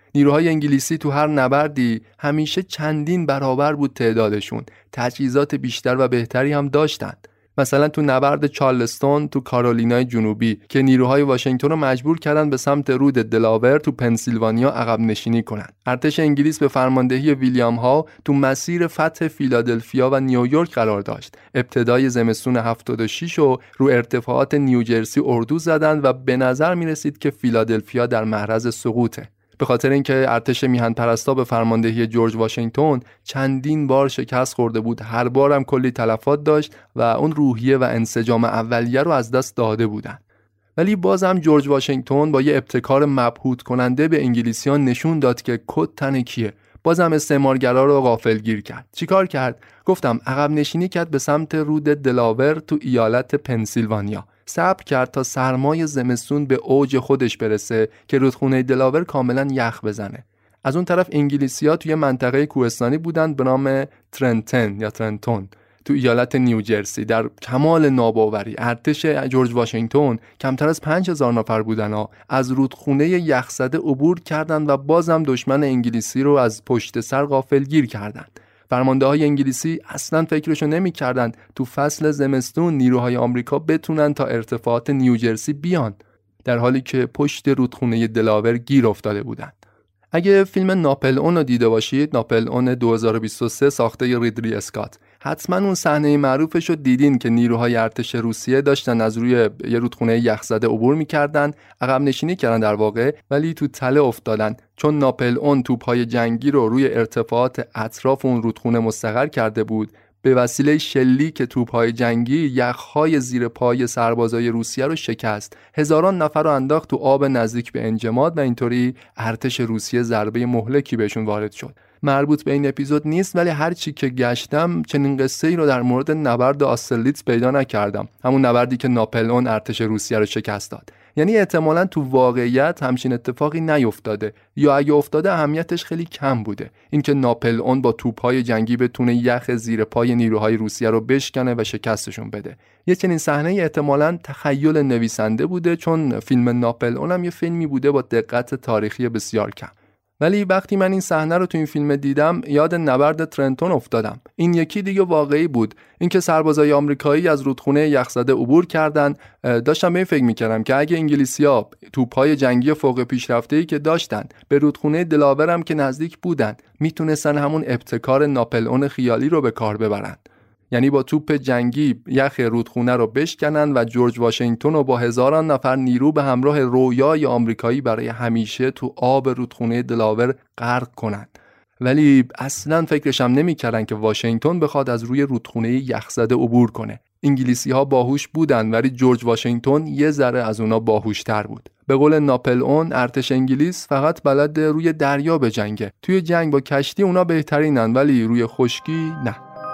نیروهای انگلیسی تو هر نبردی همیشه چندین برابر بود تعدادشون. تجهیزات بیشتر و بهتری هم داشتند. مثلا تو نبرد چارلستون تو کارولینای جنوبی که نیروهای واشنگتن رو مجبور کردن به سمت رود دلاور تو پنسیلوانیا عقب نشینی کنند. ارتش انگلیس به فرماندهی ویلیام ها تو مسیر فتح فیلادلفیا و نیویورک قرار داشت. ابتدای زمستون 76 رو ارتفاعات نیوجرسی اردو زدند و به نظر می رسید که فیلادلفیا در معرض سقوطه. به خاطر اینکه ارتش میهن پرستا به فرماندهی جورج واشنگتن چندین بار شکست خورده بود، هر بارم کلی تلفات داشت و اون روحیه و انسجام اولیه رو از دست داده بودن. ولی بازم جورج واشنگتن با یه ابتکار مبهوت کننده به انگلیسیان نشون داد که کد تن کیه. بازم استعمارگرا رو غافلگیر کرد. چیکار کرد؟ گفتم عقب نشینی کرد به سمت رود دلاور تو ایالت پنسیلوانیا. صبر کرد تا سرمای زمستون به اوج خودش برسه که رودخونه دلاور کاملا یخ بزنه. از اون طرف انگلیسی‌ها توی منطقه کوهستانی بودند به نام ترنتن یا ترنتون تو ایالت نیوجرسی. در کمال ناباوری ارتش جورج واشنگتن کمتر از 5000 نفر بودن از رودخونه یخزده عبور کردند و بازم دشمن انگلیسی رو از پشت سر غافلگیر کردند. فرمانده‌های انگلیسی اصلاً فکرشو نمی‌کردند تو فصل زمستون نیروهای آمریکا بتونن تا ارتفاعات نیوجرسی بیان، در حالی که پشت رودخونه دلاور گیر افتاده بودند. اگه فیلم ناپلئون رو دیده باشید، ناپلئون 2023 ساخته ریدلی اسکات، حتما اون صحنه معروفش رو دیدین که نیروهای ارتش روسیه داشتن از روی یه رودخونه یخزده عبور می‌کردن، عقب نشینی کردن در واقع، ولی تو تله افتادن چون ناپلئون توپ‌های جنگی رو روی ارتفاعات اطراف اون رودخونه مستقر کرده بود. به وسیله شلیک توپ‌های جنگی یخ‌های زیر پای سربازای روسیه رو شکست. هزاران نفر رو انداخت تو آب نزدیک به انجماد و اینطوری ارتش روسیه ضربه مهلکی بهشون وارد شد. مربوط به این اپیزود نیست، ولی هر چی که گشتم چنین قصه‌ای رو در مورد نبرد آسترلیتز پیدا نکردم. همون نبردی که ناپلئون ارتش روسیه رو شکست داد. یعنی احتمالاً تو واقعیت همچین اتفاقی نیفتاده، یا اگه افتاده اهمیتش خیلی کم بوده. اینکه ناپلئون با توپ‌های جنگی بتونه یخ زیر پای نیروهای روسیه رو بشکنه و شکستشون بده. یه چنین صحنه احتمالاً تخیل نویسنده بوده، چون فیلم ناپلئون هم یه فیلمی بوده با دقت تاریخی بسیار کم. ولی وقتی من این صحنه رو تو این فیلم دیدم یاد نبرد ترنتون افتادم. این یکی دیگه واقعی بود. اینکه سربازای آمریکایی از رودخونه یخزده عبور کردن، داشتم به این فکر می‌کردم که اگه انگلیسی‌ها توپ‌های جنگی فوق پیشرفته‌ای که داشتن به رودخونه دلاور هم که نزدیک بودن، میتونستن همون ابتکار ناپلئون خیالی رو به کار ببرن. یعنی با توپ جنگی یخ رودخونه رو بشکنن و جورج واشنگتن رو با هزاران نفر نیرو به همراه رویای آمریکایی برای همیشه تو آب رودخونه دلاور غرق کنن. ولی اصلاً فکرش هم نمی‌کردن که واشنگتن بخواد از روی رودخونه یخزده عبور کنه. انگلیسی‌ها باهوش بودن، ولی جورج واشنگتن یه ذره از اونا باهوش‌تر بود. به قول ناپلئون ارتش انگلیس فقط بلد روی دریا بجنگه. توی جنگ با کشتی اونا بهترینن، ولی روی خشکی نه.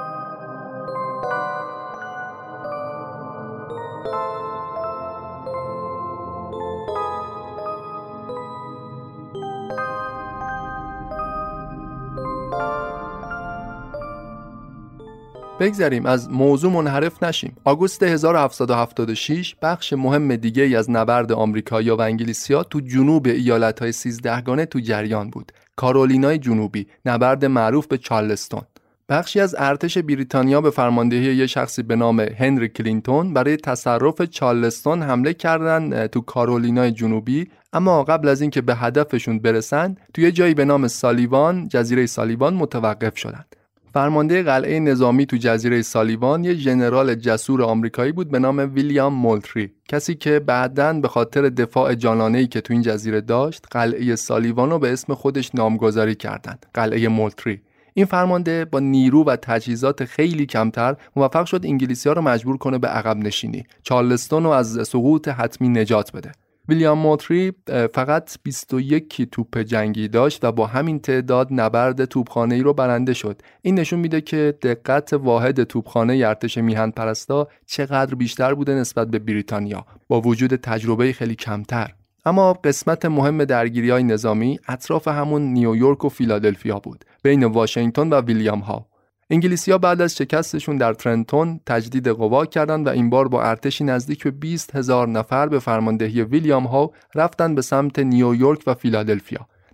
بگذاریم از موضوع منحرف نشیم. آگوست 1776 بخش مهم دیگه ای از نبرد آمریکایی‌ها و انگلیسی‌ها تو جنوب ایالت‌های 13 گانه تو جریان بود. کارولینای جنوبی، نبرد معروف به چارلستون. بخشی از ارتش بریتانیا به فرماندهی یه شخصی به نام هنری کلینتون برای تصرف چارلستون حمله کردن تو کارولینای جنوبی، اما قبل از اینکه به هدفشون برسن توی جایی به نام سالیوان، جزیره سالیوان متوقف شدند. فرمانده قلعه نظامی تو جزیره سالیوان یه ژنرال جسور آمریکایی بود به نام ویلیام مولتری، کسی که بعداً به خاطر دفاع جانانه‌ای که تو این جزیره داشت قلعه سالیوان رو به اسم خودش نامگذاری کردند، قلعه مولتری. این فرمانده با نیرو و تجهیزات خیلی کمتر موفق شد انگلیسی‌ها رو مجبور کنه به عقب نشینی، چارلستون رو از سقوط حتمی نجات بده. ویلیام مولتری فقط 21 توپ جنگی داشت و با همین تعداد نبرد توپخانه‌ای رو برنده شد. این نشون میده که دقت واحد توپخانه ارتش میهن پرستا چقدر بیشتر بوده نسبت به بریتانیا با وجود تجربه خیلی کمتر. اما قسمت مهم درگیری‌های نظامی اطراف همون نیویورک و فیلادلفیا بود، بین واشنگتن و ویلیام ها. انگلیسی‌ها بعد از شکستشون در ترنتون تجدید قوا کردند و این بار با ارتشی نزدیک به 20,000 نفر به فرماندهی ویلیام ها رفتن به سمت نیویورک و فیلادلفیا.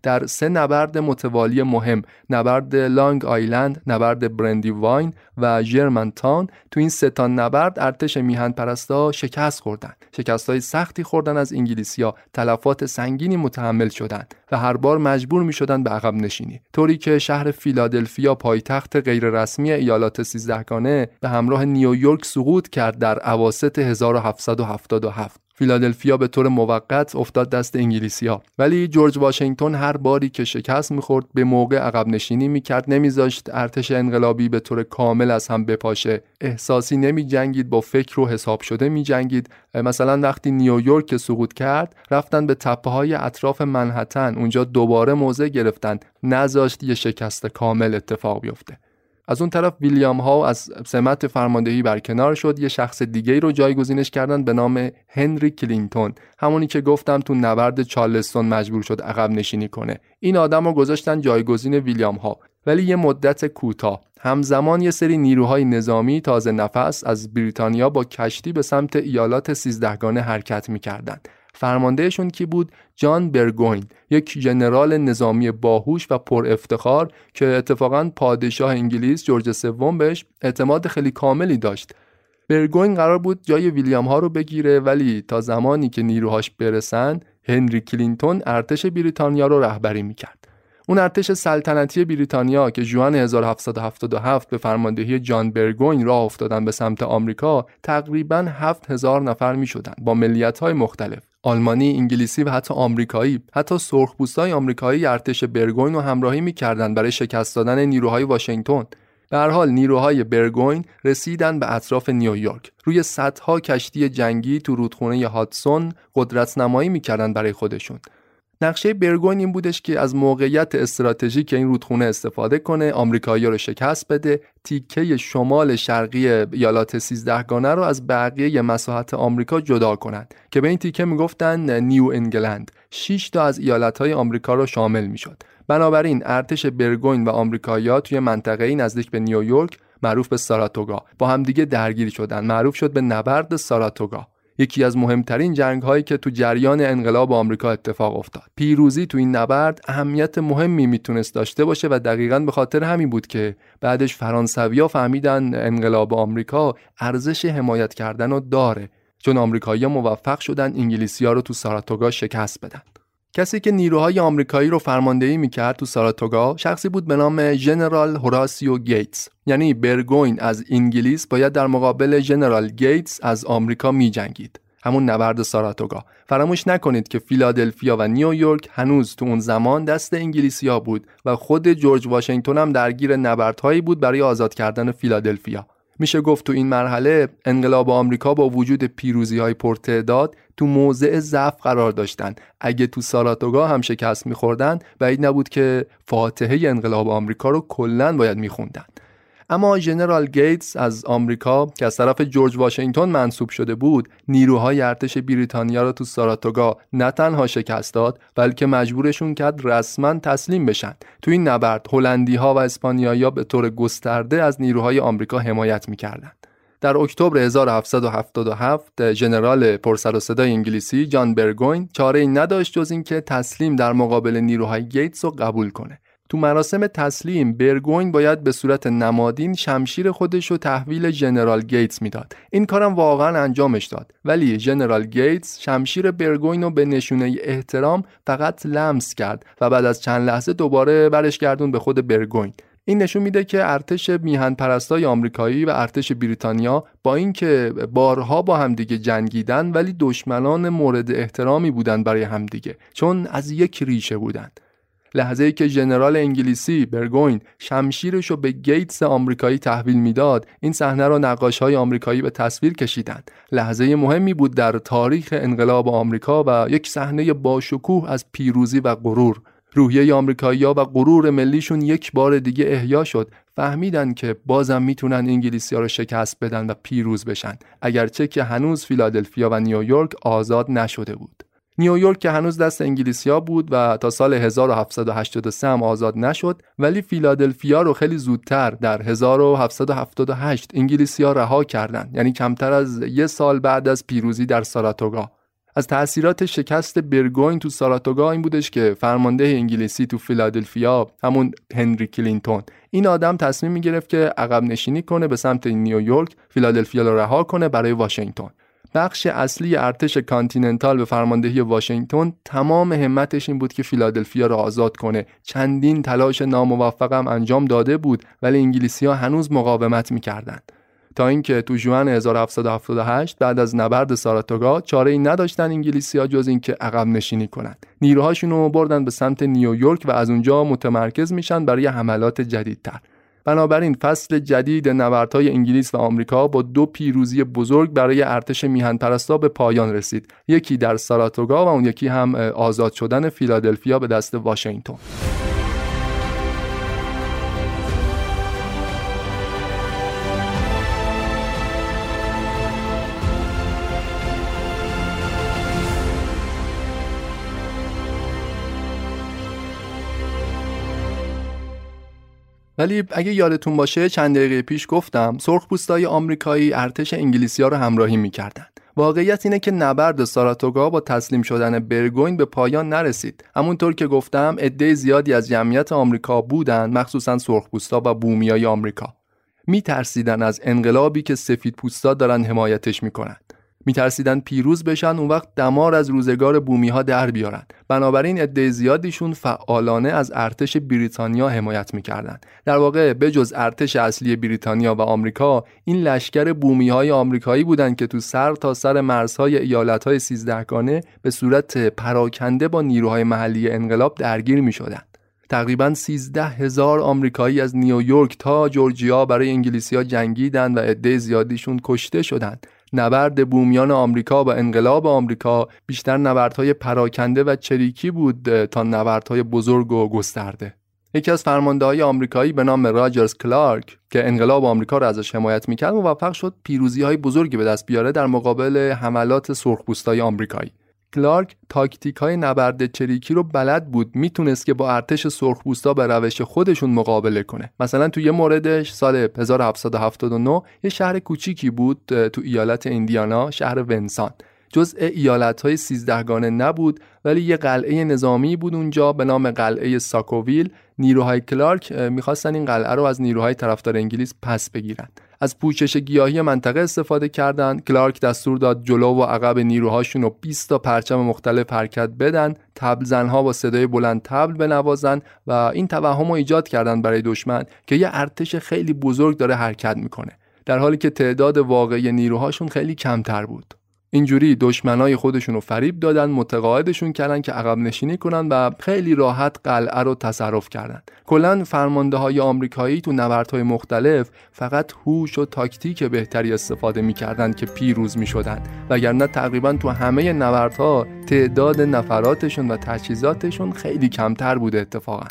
در 3 نبرد متوالی مهم، نبرد لانگ آیلند، نبرد برندی واین و ژرمنتاون، تو این 3 تا نبرد ارتش میهن پرستا شکست خوردن. شکست‌های سختی خوردن از انگلیسی‌ها، تلفات سنگینی متحمل شدن و هر بار مجبور می‌شدن به عقب نشینی، طوری که شهر فیلادلفیا پایتخت غیررسمی ایالات 13 گانه به همراه نیویورک سقوط کرد در اواسط 1777. فیلادلفیا به طور موقت افتاد دست انگلیسی‌ها، ولی جورج واشنگتن هر باری که شکست می‌خورد به موقع عقب نشینی می‌کرد، نمی‌ذاشت ارتش انقلابی به طور کامل از هم بپاشه. احساسی نمی‌جنگید، با فکر و حساب شده می‌جنگید. مثلا وقتی نیویورک سقوط کرد، رفتن به تپه‌های اطراف منهتن، اونجا دوباره موضع گرفتن، نذاشت یه شکست کامل اتفاق بیفته. از اون طرف ویلیام ها از سمت فرماندهی برکنار شد، یه شخص دیگه‌ای رو جایگزینش کردن به نام هنری کلینتون، همونی که گفتم تو نبرد چارلستون مجبور شد عقب نشینی کنه. این آدم رو گذاشتن جایگزین ویلیام ها، ولی یه مدت کوتاه. همزمان یه سری نیروهای نظامی تازه نفس از بریتانیا با کشتی به سمت ایالات 13 گانه حرکت می‌کردن. فرماندهشون کی بود؟ جان برگوین، یک ژنرال نظامی باهوش و پر افتخار که اتفاقاً پادشاه انگلیس جورج سوم بهش اعتماد خیلی کاملی داشت. برگوین قرار بود جای ویلیام ها رو بگیره، ولی تا زمانی که نیروهاش برسن، هنری کلینتون ارتش بریتانیا رو رهبری میکرد. اون ارتش سلطنتی بریتانیا که ژوئن 1777 به فرماندهی جان برگوین راه افتادن به سمت آمریکا، تقریباً 7000 نفر میشدن با ملیت‌های مختلف، آلمانی، انگلیسی و حتی آمریکایی. حتی سرخپوستای آمریکایی ارتش برگوین رو همراهی می‌کردند برای شکست دادن نیروهای واشنگتن. به هر حال نیروهای برگوین رسیدن به اطراف نیویورک. روی صدها کشتی جنگی تو رودخونه هادسون قدرت‌نمایی می‌کردن برای خودشون. نقشه برگوین این بودش که از موقعیت استراتژیک این رودخونه استفاده کنه، آمریکایی‌ها رو شکست بده، تیکه شمال شرقی ایالات 13 گانه رو از بقیه مساحت آمریکا جدا کنند که به این تیکه میگفتن نیو انگلند. 6 تا از ایالت‌های آمریکا رو شامل میشد. بنابراین ارتش برگوین و آمریکایی‌ها توی منطقه‌ای نزدیک به نیویورک معروف به ساراتوگا با همدیگه درگیر شدن. معروف شد به نبرد ساراتوگا، یکی از مهمترین جنگ‌هایی که تو جریان انقلاب آمریکا اتفاق افتاد. پیروزی تو این نبرد اهمیت مهمی میتونست داشته باشه و دقیقاً به خاطر همین بود که بعدش فرانسوی‌ها فهمیدن انقلاب آمریکا ارزش حمایت کردن رو داره، چون آمریکایی‌ها موفق شدن انگلیسی‌ها رو تو ساراتوگا شکست بدن. کسی که نیروهای آمریکایی رو فرماندهی میکرد تو ساراتوگا شخصی بود به نام ژنرال هوراسیو گیتس. یعنی برگوین از انگلیس باید در مقابل ژنرال گیتس از آمریکا میجنگید. همون نبرد ساراتوگا. فراموش نکنید که فیلادلفیا و نیویورک هنوز تو اون زمان دست انگلیسی‌ها بود و خود جورج واشنگتن هم درگیر نبردهایی بود برای آزاد کردن فیلادلفیا. میشه گفت تو این مرحله انقلاب آمریکا با وجود پیروزی‌های پرتعداد تو موضع ضعف قرار داشتن. اگه تو ساراتوگا هم شکست می‌خوردن، بعید نبود که فاتحه انقلاب آمریکا رو کلاً باید می‌خوندن. اما ژنرال گیتس از آمریکا که از طرف جورج واشنگتن منصوب شده بود، نیروهای ارتش بریتانیا رو تو ساراتوگا نه تنها شکست داد، بلکه مجبورشون کرد رسما تسلیم بشن. تو این نبرد هلندی‌ها و اسپانیایی‌ها به طور گسترده از نیروهای آمریکا حمایت می‌کردند. در اکتبر 1777 ژنرال پرسر و صدای انگلیسی جان برگوین چاره‌ای نداشت جز این که تسلیم در مقابل نیروهای گیتس رو قبول کنه. تو مراسم تسلیم برگوین باید به صورت نمادین شمشیر خودش رو تحویل ژنرال گیتس میداد. این کارم واقعا انجامش داد، ولی ژنرال گیتس شمشیر برگوین رو به نشونه احترام فقط لمس کرد و بعد از چند لحظه دوباره برش گردون به خود برگوین. این نشون میده که ارتش میهن پرستای آمریکایی و ارتش بریتانیا با اینکه بارها با همدیگه جنگیدن، ولی دشمنان مورد احترامی بودن برای همدیگه، چون از یک ریشه بودن. لحظه‌ای که ژنرال انگلیسی برگوین شمشیرشو به گیتس آمریکایی تحویل میداد، این صحنه رو نقاش‌های آمریکایی به تصویر کشیدند. لحظه مهمی بود در تاریخ انقلاب آمریکا و یک صحنه با شکوه از پیروزی و غرور. روحیه آمریکایی‌ها و غرور ملیشون یک بار دیگه احیا شد. فهمیدن که بازم میتونن انگلیسی‌ها رو شکست بدن و پیروز بشن، اگرچه که هنوز فیلادلفیا و نیویورک آزاد نشده بود. نیویورک که هنوز دست انگلیسی‌ها بود و تا سال 1783 هم آزاد نشد، ولی فیلادلفیا رو خیلی زودتر در 1778 انگلیسی‌ها رها کردند، یعنی کمتر از 1 سال بعد از پیروزی در ساراتوگا. از تأثیرات شکست برگوین تو ساراتوگا این بودش که فرمانده انگلیسی تو فیلادلفیا، همون هنری کلینتون، این آدم تصمیم میگرفت که عقب نشینی کنه به سمت نیویورک، فیلادلفیا رو رها کنه برای واشنگتن. بخش اصلی ارتش کانتیننتال به فرماندهی واشنگتن تمام همتش این بود که فیلادلفیا رو آزاد کنه. چندین تلاش ناموفق هم انجام داده بود ولی انگلیسی‌ها هنوز مقاومت می‌کردند. تا اینکه تو ژوئن 1778 بعد از نبرد ساراتوگا چاره‌ای نداشتن انگلیسی‌ها جز اینکه عقب نشینی کنن. نیروهاشون رو بردن به سمت نیویورک و از اونجا متمرکز میشن برای حملات جدیدتر. بنابراین فصل جدید نبردهای انگلیس و آمریکا با 2 پیروزی بزرگ برای ارتش میهن‌پرستا به پایان رسید. یکی در ساراتوگا و اون یکی هم آزاد شدن فیلادلفیا به دست واشنگتن. ولی اگه یادتون باشه چند دقیقه پیش گفتم سرخپوستای آمریکایی ارتش انگلیسی‌ها رو همراهی می‌کردن. واقعیت اینه که نبرد ساراتوگا با تسلیم شدن برگوین به پایان نرسید. همونطور که گفتم عده زیادی از جمعیت آمریکا بودن، مخصوصاً سرخپوستا و بومیای آمریکا. میترسیدن از انقلابی که سفیدپوستا دارن حمایتش میکنن. میترسیدن پیروز بشن اون وقت دمار از روزگار بومی‌ها در بیارن. بنابراین عده زیادیشون فعالانه از ارتش بریتانیا حمایت میکردن. در واقع بجز ارتش اصلی بریتانیا و آمریکا، این لشکر بومی‌های آمریکایی بودن که تو سر تا سر مرزهای ایالت‌های 13 گانه به صورت پراکنده با نیروهای محلی انقلاب درگیر میشدن. تقریباً 13,000 آمریکایی از نیویورک تا جورجیا برای انگلیسی‌ها جنگیدن و عده زیادیشون کشته شدند. نبرد بومیان آمریکا با انقلاب آمریکا بیشتر نبردهای پراکنده و چریکی بود تا نبردهای بزرگ و گسترده. یکی از فرمانده‌های آمریکایی به نام راجرز کلارک که انقلاب آمریکا را ازش حمایت می‌کرد موفق شد پیروزی‌های بزرگی به دست بیاره در مقابل حملات سرخپوستای آمریکایی. کلارک تاکتیک‌های نبرد چریکی رو بلد بود، میتونست که با ارتش سرخپوستا به روش خودشون مقابله کنه. مثلا تو یه موردش سال 1779 یه شهر کوچیکی بود تو ایالت ایندیانا، شهر ونسان. جزء ایالت‌های 13 گانه نبود ولی یه قلعه نظامی بود اونجا به نام قلعه ساکوویل. نیروهای کلارک می‌خواستن این قلعه رو از نیروهای طرفدار انگلیس پس بگیرن. از پوشش گیاهی منطقه استفاده کردند. کلارک دستور داد جلو و عقب نیروهاشون رو 20 تا پرچم مختلف حرکت بدن، طبل‌زن‌ها با صدای بلند طبل بنوازن و این توهم رو ایجاد کردن برای دشمن که یه ارتش خیلی بزرگ داره حرکت میکنه، در حالی که تعداد واقعی نیروهاشون خیلی کمتر بود. اینجوری دشمنای خودشون رو فریب دادن، متقاعدشون کردن که عقب نشینی کنن و خیلی راحت قلعه رو تصرف کردن. کلاً فرمانده‌های آمریکایی تو نبردهای مختلف فقط هوش و تاکتیک بهتری استفاده می‌کردن که پیروز می‌شدن، وگرنه تقریباً تو همه نبردها تعداد نفراتشون و تجهیزاتشون خیلی کمتر بوده اتفاقاً.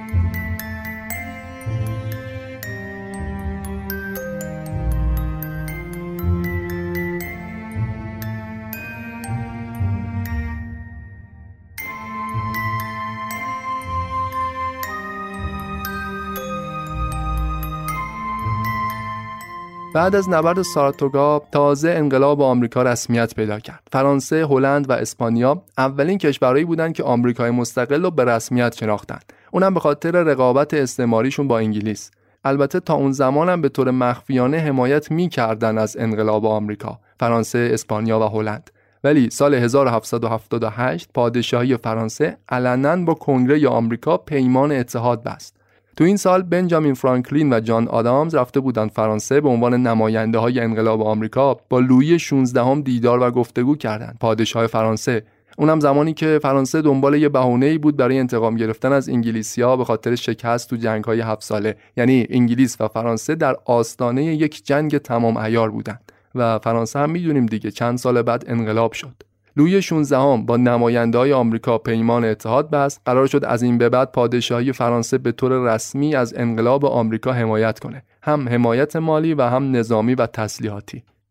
بعد از نبرد ساراتوگا تازه انقلاب آمریکا رسمیت پیدا کرد. فرانسه، هلند و اسپانیا اولین کشورهایی بودند که آمریکای مستقل رو به رسمیت شناختند. اونم به خاطر رقابت استعماریشون با انگلیس. البته تا اون زمان هم به طور مخفیانه حمایت می‌کردن از انقلاب آمریکا، فرانسه، اسپانیا و هلند. ولی سال 1778 پادشاهی فرانسه علناً با کنگره آمریکا پیمان اتحاد بست. تو این سال بنجامین فرانکلین و جان آدامز رفته بودن فرانسه به عنوان نماینده‌های انقلاب آمریکا. با لویی 16 دیدار و گفتگو کردند، پادشاه فرانسه. اونم زمانی که فرانسه دنبال یه بهونه‌ای بود برای انتقام گرفتن از انگلیسی‌ها به خاطر شکست تو جنگ‌های 7 ساله. یعنی انگلیس و فرانسه در آستانه یک جنگ تمام عیار بودن و فرانسه هم می‌دونیم دیگه چند سال بعد انقلاب شد. لویی 16 با نماینده‌های آمریکا پیمان اتحاد بست. قرار شد از این به بعد پادشاهی فرانسه به طور رسمی از انقلاب آمریکا حمایت کنه، هم حمایت مالی و هم نظامی و تسلیحاتی.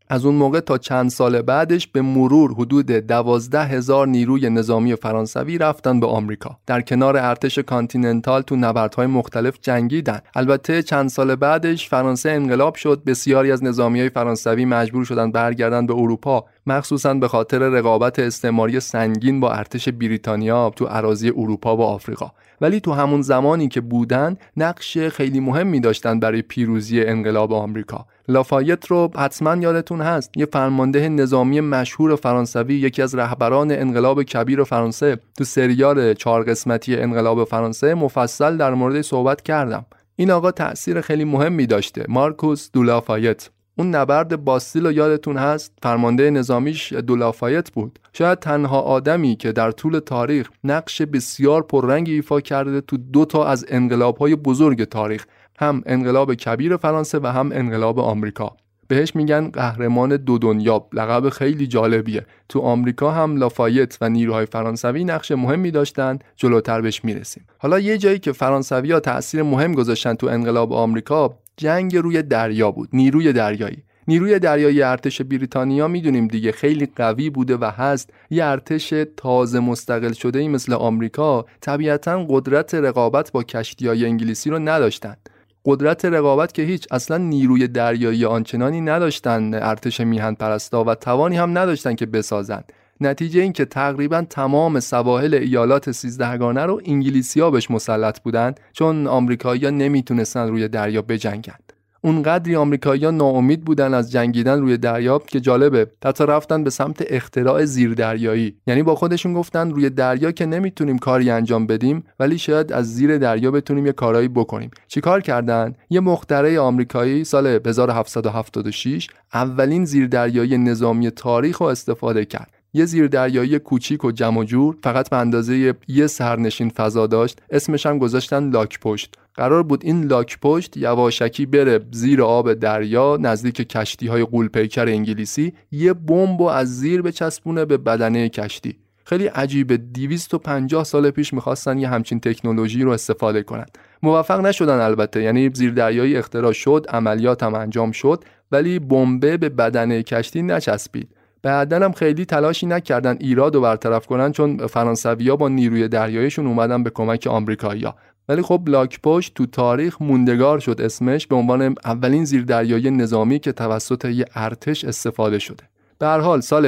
از اون موقع تا چند سال بعدش به مرور حدود 12,000 نیروی نظامی فرانسوی رفتن به آمریکا. در کنار ارتش کانتیننتال تو نبردهای مختلف جنگیدن. البته چند سال بعدش فرانسه انقلاب شد، بسیاری از نظامیای فرانسوی مجبور شدن برگردن به اروپا، مخصوصاً به خاطر رقابت استعماری سنگین با ارتش بریتانیا تو اراضی اروپا و آفریقا. ولی تو همون زمانی که بودن نقش خیلی مهمی داشتن برای پیروزی انقلاب آمریکا. لافایت رو حتما یادتون هست، یه فرمانده نظامی مشهور فرانسوی، یکی از رهبران انقلاب کبیر فرانسه. تو سریال 4 قسمتی انقلاب فرانسه مفصل در موردش صحبت کردم. این آقا تأثیر خیلی مهمی داشته، مارکوس دو لافایت. اون نبرد باستیل رو یادتون هست، فرمانده نظامیش دو لافایت بود. شاید تنها آدمی که در طول تاریخ نقش بسیار پررنگی ایفا کرده تو 2 تا از انقلاب‌های بزرگ تاریخ، هم انقلاب کبیر فرانسه و هم انقلاب آمریکا. بهش میگن قهرمان 2 دنیا، لقب خیلی جالبیه. تو آمریکا هم لافایت و نیروهای فرانسوی نقش مهمی داشتن، جلوتر بهش میرسیم. حالا یه جایی که فرانسوی‌ها تأثیر مهم گذاشتن تو انقلاب آمریکا، جنگ روی دریا بود، نیروی دریایی ارتش بریتانیا میدونیم دیگه خیلی قوی بوده و هست. یه ارتش تازه مستقل شده‌ای مثل آمریکا طبیعتاً قدرت رقابت با کشتی‌های انگلیسی رو نداشتن. قدرت رقابت که هیچ، اصلا نیروی دریایی آنچنانی نداشتن ارتش میهن پرستا و توانی هم نداشتن که بسازن. نتیجه این که تقریبا تمام سواحل ایالات 13 گانه رو انگلیسی‌ها بهش مسلط بودن، چون آمریکایی‌ها نمیتونستن روی دریا بجنگن. اونقدری آمریکایی‌ها ناامید بودن از جنگیدن روی دریا که جالبه حتی رفتن به سمت اختراع زیردریایی. یعنی با خودشون گفتن روی دریا که نمیتونیم کاری انجام بدیم، ولی شاید از زیر دریا بتونیم یه کارایی بکنیم. چیکار کردن؟ یه مخترع آمریکایی سال 1776 اولین زیردریایی نظامی تاریخ رو استفاده کرد. یه زیردریایی کوچیک و جمع و جور، فقط به اندازه یه سرنشین فضا داشت. اسمش هم گذاشتن لاک‌پشت. قرار بود این لاک‌پشت یواشکی بره زیر آب دریا نزدیک کشتی‌های غول‌پیکر انگلیسی، یه بمب از زیر بچسبونه به بدنه کشتی. خیلی عجیبه، 250 سال پیش می‌خواستن یه همچین تکنولوژی رو استفاده کنن. موفق نشدن البته، یعنی زیردریایی اختراع شد، عملیات هم انجام شد، ولی بمب به بدنه کشتی نچسبید. بعدن هم خیلی تلاشی نکردن ایراد رو برطرف کنن، چون فرانسوی‌ها با نیروی دریاییشون اومدن به کمک آمریکایی‌ها. ولی خب لاک‌پشت تو تاریخ موندگار شد اسمش به عنوان اولین زیردریایی نظامی که توسط یه ارتش استفاده شده. به هر حال سال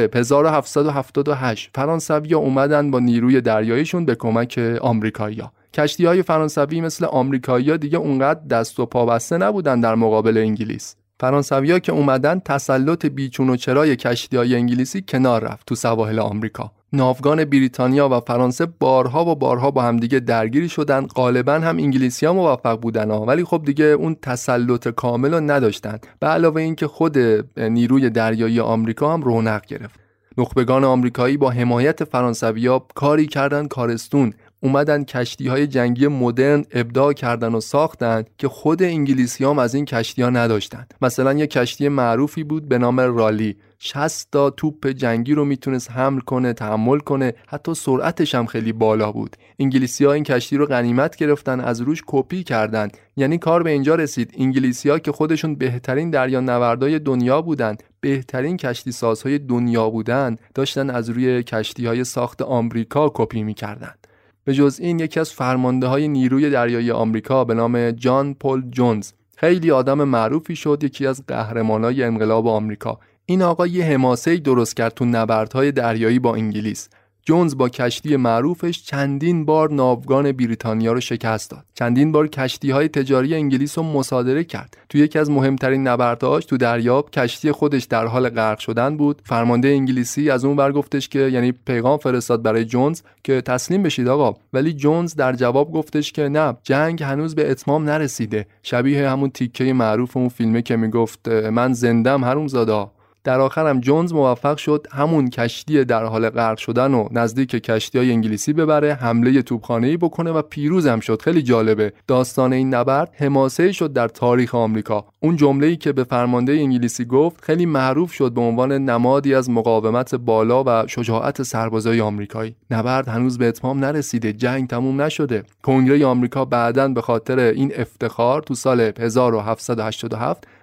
1778 فرانسوی‌ها اومدن با نیروی دریاییشون به کمک آمریکایی‌ها. کشتی‌های فرانسوی مثل آمریکایی‌ها دیگه اونقدر دست و پا بسته نبودن در مقابل انگلیس. فرانسوی‌ها که اومدن تسلط بیچون و چرای کشتی‌های انگلیسی کنار رفت تو سواحل آمریکا. ناوگان بریتانیا و فرانسه بارها و بارها با همدیگه درگیری شدن. غالباً هم انگلیسی‌ها موفق بودن ولی خب دیگه اون تسلط کامل رو نداشتن. به علاوه این که خود نیروی دریایی آمریکا هم رونق گرفت. نخبگان آمریکایی با حمایت فرانسوی‌ها کاری کردن کارستون، اومدن کشتی‌های جنگی مدرن ابداع کردن و ساختن که خود انگلیسی‌ها هم از این کشتی‌ها نداشتن. مثلا یه کشتی معروفی بود به نام رالی، 60 تا توپ جنگی رو میتونست حمل کنه، تحمل کنه، حتی سرعتش هم خیلی بالا بود. انگلیسی‌ها این کشتی رو غنیمت گرفتن، از روش کپی کردن. یعنی کار به اینجا رسید انگلیسی‌ها که خودشون بهترین دریانوردای دنیا بودن، بهترین کشتی سازهای دنیا بودن، داشتن از روی کشتی‌های ساخت آمریکا کپی می‌کردن. به جز این یکی از فرمانده‌های نیروی دریایی آمریکا به نام جان پل جونز خیلی آدم معروفی شد، یکی از قهرمانای انقلاب آمریکا. این آقا یه حماسه‌ای درست کرد تو نبردهای دریایی با انگلیس. جونز با کشتی معروفش چندین بار ناوگان بریتانیا رو شکست داد. چندین بار کشتی‌های تجاری انگلیس رو مصادره کرد. تو یکی از مهمترین نبردهاش تو دریاب کشتی خودش در حال غرق شدن بود. فرمانده انگلیسی از اون ور گفتش که یعنی پیغام فرستاد برای جونز که تسلیم بشید آقا، ولی جونز در جواب گفتش که نه، جنگ هنوز به اتمام نرسیده. شبیه همون تیکه معروف اون فیلمه که میگفت من زندم حرومزاده. در آخر هم جونز موفق شد همون کشتی در حال غرق شدن و نزدیک کشتی‌های انگلیسی ببره، حمله توپخانه‌ای بکنه و پیروز هم شد. خیلی جالبه داستان این نبرد، حماسه‌ای شد در تاریخ آمریکا. اون جمله‌ای که به فرمانده انگلیسی گفت خیلی معروف شد به عنوان نمادی از مقاومت بالا و شجاعت سربازای آمریکایی. نبرد هنوز به اتمام نرسیده، جنگ تموم نشده. کنگره آمریکا بعداً به خاطر این افتخار تو سال 1787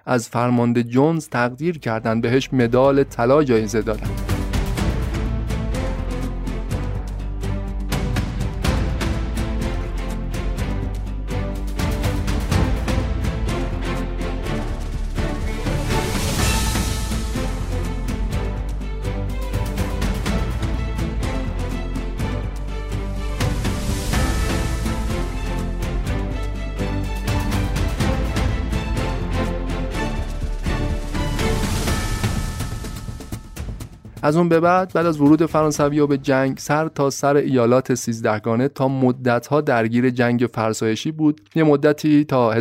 از فرمانده جونز تقدیر کردند، بهش مدال طلا جایزه دادند. از اون به بعد از ورود فرانسوی‌ها به جنگ، سر تا سر ایالات 13 گانه تا مدت‌ها درگیر جنگ فرسایشی بود. یه مدتی تا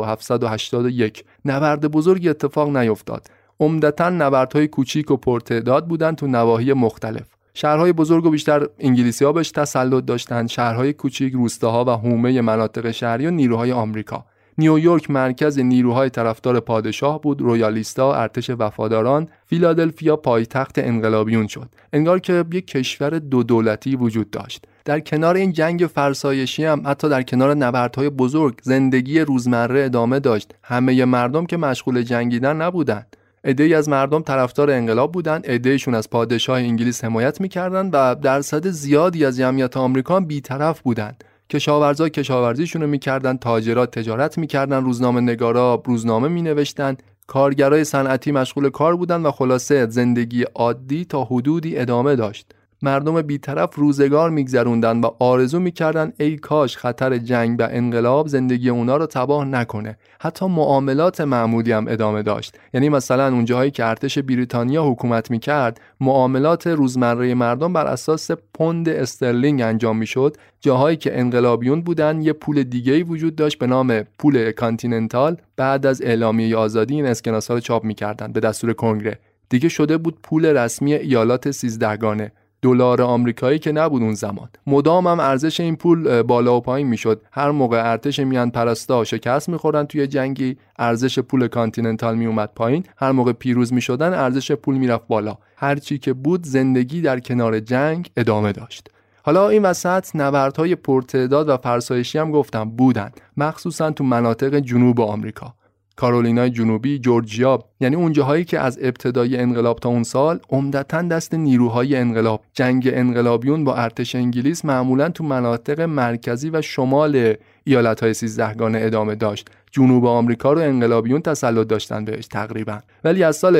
1781 نبرد بزرگی اتفاق نیفتاد. عمدتاً نبردهای کوچیک و پرتعداد بودن تو نواحی مختلف. شهرهای بزرگ و بیشتر انگلیسی‌ها بهش تسلط داشتن، شهرهای کوچیک، روستاها و حومه مناطق شهری و نیروهای آمریکا. نیویورک مرکز نیروهای طرفدار پادشاه بود، رویالیستا، ارتش وفاداران. فیلادلفیا پایتخت انقلابیون شد. انگار که یک کشور دو دولتی وجود داشت. در کنار این جنگ فرسایشی هم حتی در کنار نبردهای بزرگ زندگی روزمره ادامه داشت. همه مردم که مشغول جنگیدن نبودند. عده‌ای از مردم طرفدار انقلاب بودند، عده‌ایشون از پادشاه انگلیس حمایت می‌کردند و درصد زیادی از جمعیت آمریکا بی‌طرف بودند. کشاورزا کشاورزیشون رو می‌کردن، تاجرات تجارت می‌کردن، روزنامه‌نگارا روزنامه می‌نوشتن، کارگرای صنعتی مشغول کار بودن و خلاصه زندگی عادی تا حدودی ادامه داشت. مردم بی‌طرف روزگار می‌گذروندن و آرزو می‌کردن ای کاش خطر جنگ و انقلاب زندگی اونا رو تباه نکنه. حتی معاملات معمولی هم ادامه داشت. یعنی مثلا اون جاهایی که ارتش بریتانیا حکومت می‌کرد، معاملات روزمره مردم بر اساس پوند استرلینگ انجام می‌شد. جاهایی که انقلابیون بودن، یه پول دیگه‌ای وجود داشت به نام پول کانتیننتال. بعد از اعلامیه آزادی این اسکناس‌ها رو چاپ می‌کردن به دستور کنگره. دیگه شده بود پول رسمی ایالات 13 گانه. دلار آمریکایی که نبود اون زمان. مدام هم ارزش این پول بالا و پایین میشد. هر موقع ارتش میان پرستا شکست میخورن توی جنگی، ارزش پول کانتیننتال میومد پایین. هر موقع پیروز میشدن، ارزش پول میرفت بالا. هر چی که بود، زندگی در کنار جنگ ادامه داشت. حالا این وسط نبردهای پرتعداد و فرسایشی هم گفتم بودن، مخصوصا تو مناطق جنوب آمریکا. کارولینای جنوبی، جورجیا، یعنی اون جاهایی که از ابتدای انقلاب تا اون سال عمدتاً دست نیروهای انقلاب. جنگ انقلابیون با ارتش انگلیس معمولاً تو مناطق مرکزی و شمال ایالت‌های 13 گانه ادامه داشت. جنوب آمریکا رو انقلابیون تسلط داشتن بهش تقریباً. ولی از سال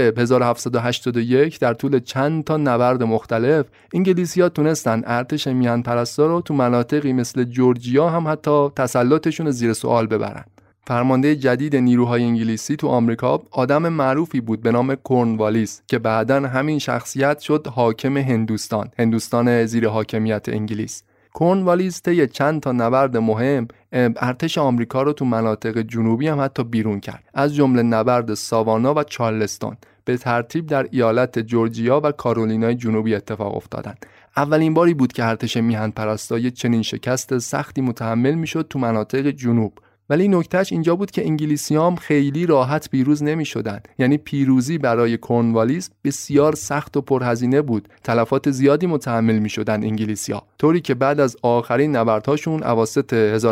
1781 در طول چند تا نبرد مختلف انگلیسی‌ها تونستن ارتش میهن پرستا رو تو مناطقی مثل جورجیا هم حتی تسلطشون رو زیر سوال ببرن. فرمانده جدید نیروهای انگلیسی تو آمریکا آدم معروفی بود به نام کورنوالیس که بعداً همین شخصیت شد حاکم هندوستان زیر حاکمیت انگلیس. کورنوالیس طی چند تا نبرد مهم ارتش آمریکا رو تو مناطق جنوبی هم حتی بیرون کرد، از جمله نبرد ساوانا و چارلستون. به ترتیب در ایالت جورجیا و کارولینای جنوبی اتفاق افتادند. اولین باری بود که ارتش میهن پرستای چنین شکست سختی متحمل میشد تو مناطق جنوب. ولی نکتهش اینجا بود که انگلیسیام خیلی راحت پیروز نمی شدن. یعنی پیروزی برای کورنوالیس بسیار سخت و پرهزینه بود. تلفات زیادی متحمل می شدن انگلیسی‌ها، طوری که بعد از آخرین نبردهاشون اواسط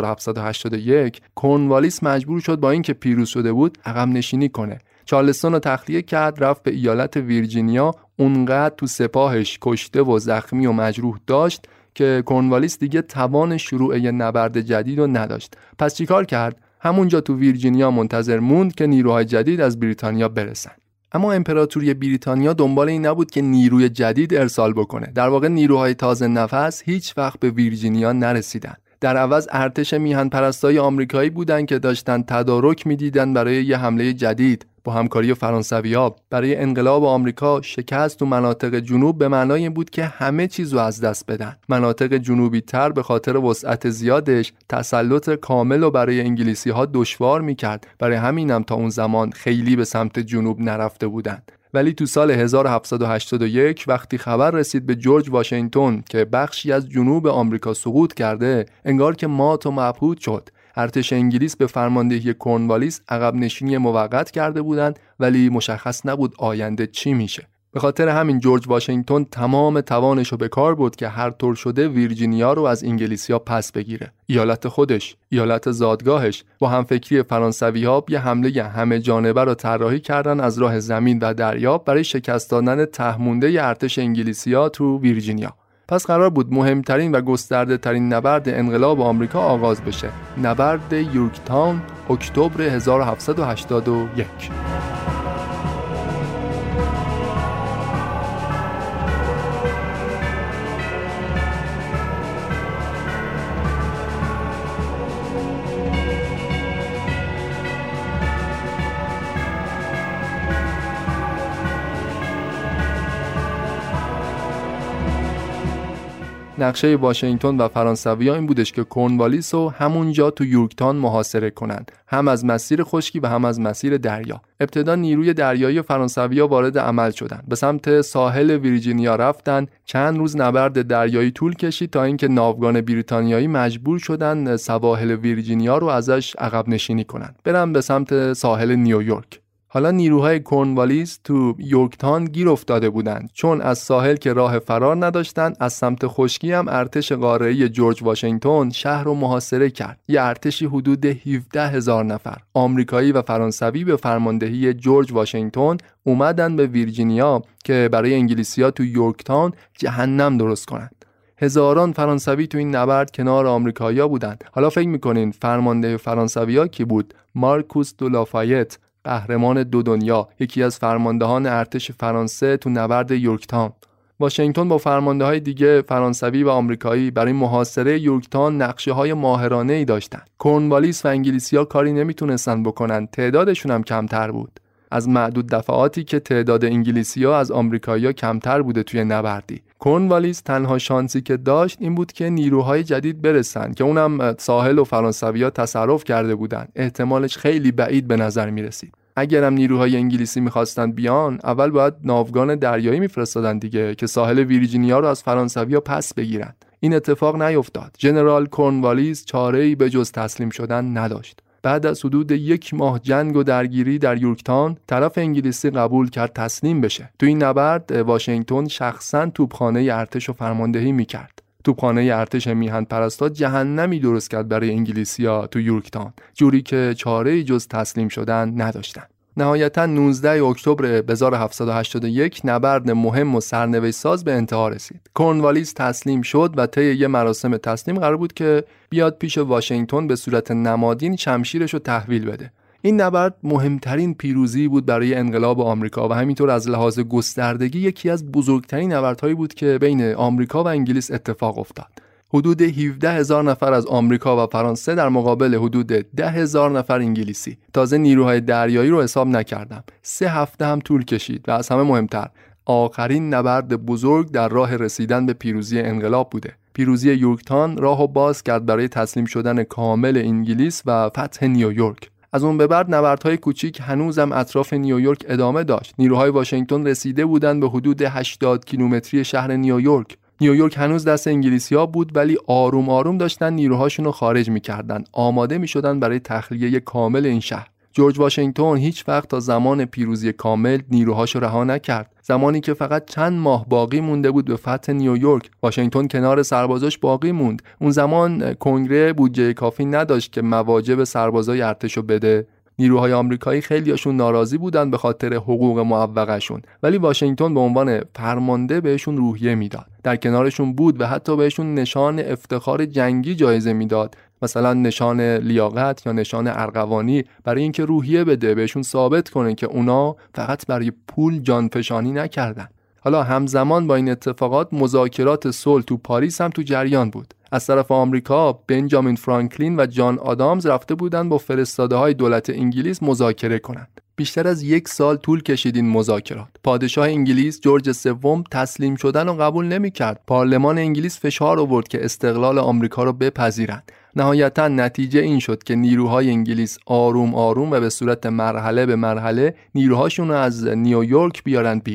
1781 کورنوالیس مجبور شد با اینکه پیروز شده بود عقب نشینی کنه. چارلستون رو تخلیه کرد، رفت به ایالت ویرجینیا. اونقدر تو سپاهش کشته و زخمی و مجروح داشت که کورنوالیس دیگه توان شروع یه نبرد جدید رو نداشت. پس چیکار کرد؟ همونجا تو ویرجینیا منتظر موند که نیروهای جدید از بریتانیا برسن. اما امپراتوری بریتانیا دنبال این نبود که نیروی جدید ارسال بکنه. در واقع نیروهای تازه نفس هیچ وقت به ویرجینیا نرسیدن. در عوض ارتش میهن پرستای آمریکایی بودن که داشتن تدارک میدیدن برای یه حمله جدید. با همکاری فرانسوی‌ها برای انقلاب آمریکا شکست تو مناطق جنوب به معنای این بود که همه چیزو از دست بدن. مناطق جنوبی تر به خاطر وسعت زیادش تسلط کامل رو برای انگلیسی‌ها دشوار می‌کرد. برای همینم تا اون زمان خیلی به سمت جنوب نرفته بودند. ولی تو سال 1781 وقتی خبر رسید به جورج واشنگتن که بخشی از جنوب آمریکا سقوط کرده، انگار که مات و مبهوت شد. ارتش انگلیس به فرماندهی کورنوالیس عقب نشینی موقت کرده بودند، ولی مشخص نبود آینده چی میشه. به خاطر همین جورج واشنگتن تمام توانش رو به کار برد که هر طور شده ویرجینیا رو از انگلیسی‌ها پس بگیره. ایالت خودش، ایالت زادگاهش، با همفکری فرانسوی‌ها یه حمله همه جانبه رو طراحی کردن از راه زمین و دریا برای شکست دادن تهمونده ارتش انگلیسی‌ها تو ویرجینیا. پس قرار بود مهمترین و گسترده ترین نبرد انقلاب آمریکا آغاز بشه. نبرد یورکتاون، اکتبر 1781. نقشه واشنگتن و فرانسوی‌ها این بودش که کورنوالیس رو همونجا تو یورکتاون محاصره کنند، هم از مسیر خشکی و هم از مسیر دریا. ابتدا نیروی دریایی فرانسوی‌ها وارد عمل شدند، به سمت ساحل ویرجینیا رفتن. چند روز نبرد دریایی طول کشید تا اینکه ناوگان بریتانیایی مجبور شدن سواحل ویرجینیا رو ازش عقب نشینی کنند، برن به سمت ساحل نیویورک. حالا نیروهای کورنوالیس تو یورکتاون گیر افتاده بودند، چون از ساحل که راه فرار نداشتن، از سمت خشکی هم ارتش قاره‌ای جورج واشنگتن شهر رو محاصره کرد. یه ارتشی حدود 17,000 نفر آمریکایی و فرانسوی به فرماندهی جورج واشنگتن اومدن به ویرجینیا که برای انگلیسی‌ها تو یورکتاون جهنم درست کنند. هزاران فرانسوی تو این نبرد کنار آمریکایی‌ها بودند. حالا فکر می‌کنین فرمانده فرانسوی‌ها کی بود؟ مارکوس دو لافایت، قهرمان دو دنیا، یکی از فرماندهان ارتش فرانسه تو نبرد یورکتاون. واشنگتن با فرمانده‌های دیگه فرانسوی و آمریکایی برای محاصره یورکتاون نقشه‌های ماهرانه‌ای داشتن. کورنوالیس و انگلیسی‌ها کاری نمیتونستن بکنن، تعدادشون هم کمتر بود. از معدود دفعاتی که تعداد انگلیسی‌ها از آمریکایی‌ها کمتر بوده توی نبردی. کورنوالیس تنها شانسی که داشت این بود که نیروهای جدید برسن که اونم ساحل و فرانسوی‌ها تصرف کرده بودن. احتمالش خیلی بعید به نظر میرسید. اگرم نیروهای انگلیسی می‌خواستن بیان، اول باید ناوگان دریایی می‌فرستادن دیگه که ساحل ویرجینیا رو از فرانسوی‌ها پس بگیرن. این اتفاق نیفتاد. ژنرال کورنوالیس چاره‌ای به جز تسلیم شدن نداشت. بعد از حدود 1 ماه جنگ و درگیری در یورکتاون، طرف انگلیسی قبول کرد تسلیم بشه. تو این نبرد واشنگتن شخصاً توپخانه ارتش رو فرماندهی میکرد. توپخانه ارتش میهن پرستا جهنمی درست کرد برای انگلیسی‌ها تو یورکتاون، جوری که چاره‌ای جز تسلیم شدن نداشتن. نهایتاً 19 اکتبر 1781 نبرد مهم و سرنوشت ساز به انتها رسید. کورنوالیس تسلیم شد و طی یه مراسم تسلیم قرار بود که بیاد پیش واشنگتن به صورت نمادین شمشیرش رو تحویل بده. این نبرد مهمترین پیروزی بود برای انقلاب آمریکا و همینطور از لحاظ گستردگی یکی از بزرگترین نبردهایی بود که بین آمریکا و انگلیس اتفاق افتاد. حدود 17,000 نفر از آمریکا و فرانسه در مقابل حدود 10,000 نفر انگلیسی. تازه نیروهای دریایی رو حساب نکردم. 3 هفته هم طول کشید و از همه مهمتر آخرین نبرد بزرگ در راه رسیدن به پیروزی انقلاب بوده. پیروزی یورکتاون راهو باز کرد برای تسلیم شدن کامل انگلیس و فتح نیویورک. از اون به بعد نبردهای کوچیک هنوزم اطراف نیویورک ادامه داشت. نیروهای واشنگتن رسیده بودند به حدود 80 کیلومتری شهر نیویورک. نیویورک هنوز دست انگلیسی‌ها بود، ولی آروم آروم داشتن نیروهاشون رو خارج می‌کردن، آماده می‌شدن برای تخلیه کامل این شهر. جورج واشنگتن هیچ وقت تا زمان پیروزی کامل نیروهاشو رها نکرد. زمانی که فقط چند ماه باقی مونده بود به فتح نیویورک، واشنگتن کنار سربازاش باقی موند. اون زمان کنگره بودجه کافی نداشت که مواجب سربازای ارتشو بده. نیروهای آمریکایی خیلیاشون ناراضی بودن به خاطر حقوق معوقشون، ولی واشنگتن به عنوان فرمانده بهشون روحیه میداد، در کنارشون بود و حتی بهشون نشان افتخار جنگی جایزه میداد، مثلا نشان لیاقت یا نشان ارغوانی، برای اینکه روحیه بده، بهشون ثابت کنه که اونا فقط برای پول جانفشانی نکردن. حالا همزمان با این اتفاقات مذاکرات صلح تو پاریس هم تو جریان بود. از طرف آمریکا بنجامین فرانکلین و جان آدامز رفته بودند با فرستاده‌های دولت انگلیس مذاکره کنند. بیشتر از 1 سال طول کشید این مذاکرات. پادشاه انگلیس جورج سوم تسلیم شدن رو قبول نمی‌کرد. پارلمان انگلیس فشار آورد که استقلال آمریکا رو بپذیرند. نهایتاً نتیجه این شد که نیروهای انگلیس آروم آروم و به صورت مرحله به مرحله نیروهاشون رو از نیویورک بیارن بیرون.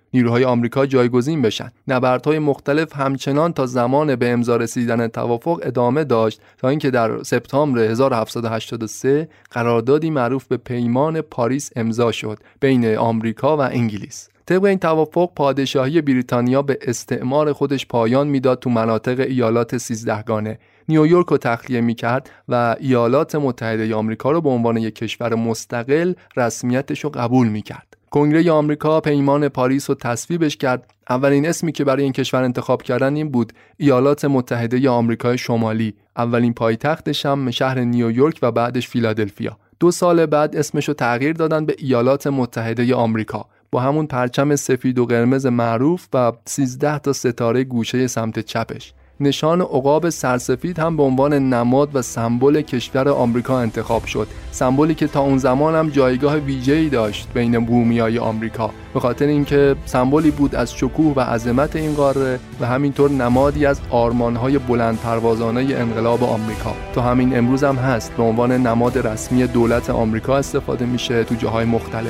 نیروهای آمریکا جایگزین بشن. نبردهای مختلف همچنان تا زمان به امضا رسیدن توافق ادامه داشت تا اینکه در سپتامبر 1783 قراردادی معروف به پیمان پاریس امضا شد بین آمریکا و انگلیس. طبق این توافق پادشاهی بریتانیا به استعمار خودش پایان میداد تو مناطق ایالات 13 گانه. نیویورک رو تخلیه میکرد و ایالات متحده آمریکا رو به عنوان یک کشور مستقل رسمیتش رو قبول میکرد. کنگره آمریکا پیمان پاریس رو تصویبش کرد. اولین اسمی که برای این کشور انتخاب کردن این بود: ایالات متحده آمریکای شمالی. اولین پایتختش هم شهر نیویورک و بعدش فیلادلفیا. 2 سال بعد اسمش رو تغییر دادن به ایالات متحده آمریکا با همون پرچم سفید و قرمز معروف و 13 تا ستاره گوشه سمت چپش. نشان عقاب سرسفید هم به عنوان نماد و سمبل کشور آمریکا انتخاب شد، سمبولی که تا اون زمان هم جایگاه ویژه‌ای داشت بین بومیای آمریکا، به خاطر اینکه سمبولی بود از شکوه و عظمت این قاره و همینطور نمادی از آرمان‌های بلند پروازانه انقلاب آمریکا. تا همین امروز هم هست، به عنوان نماد رسمی دولت آمریکا استفاده میشه تو جاهای مختلف.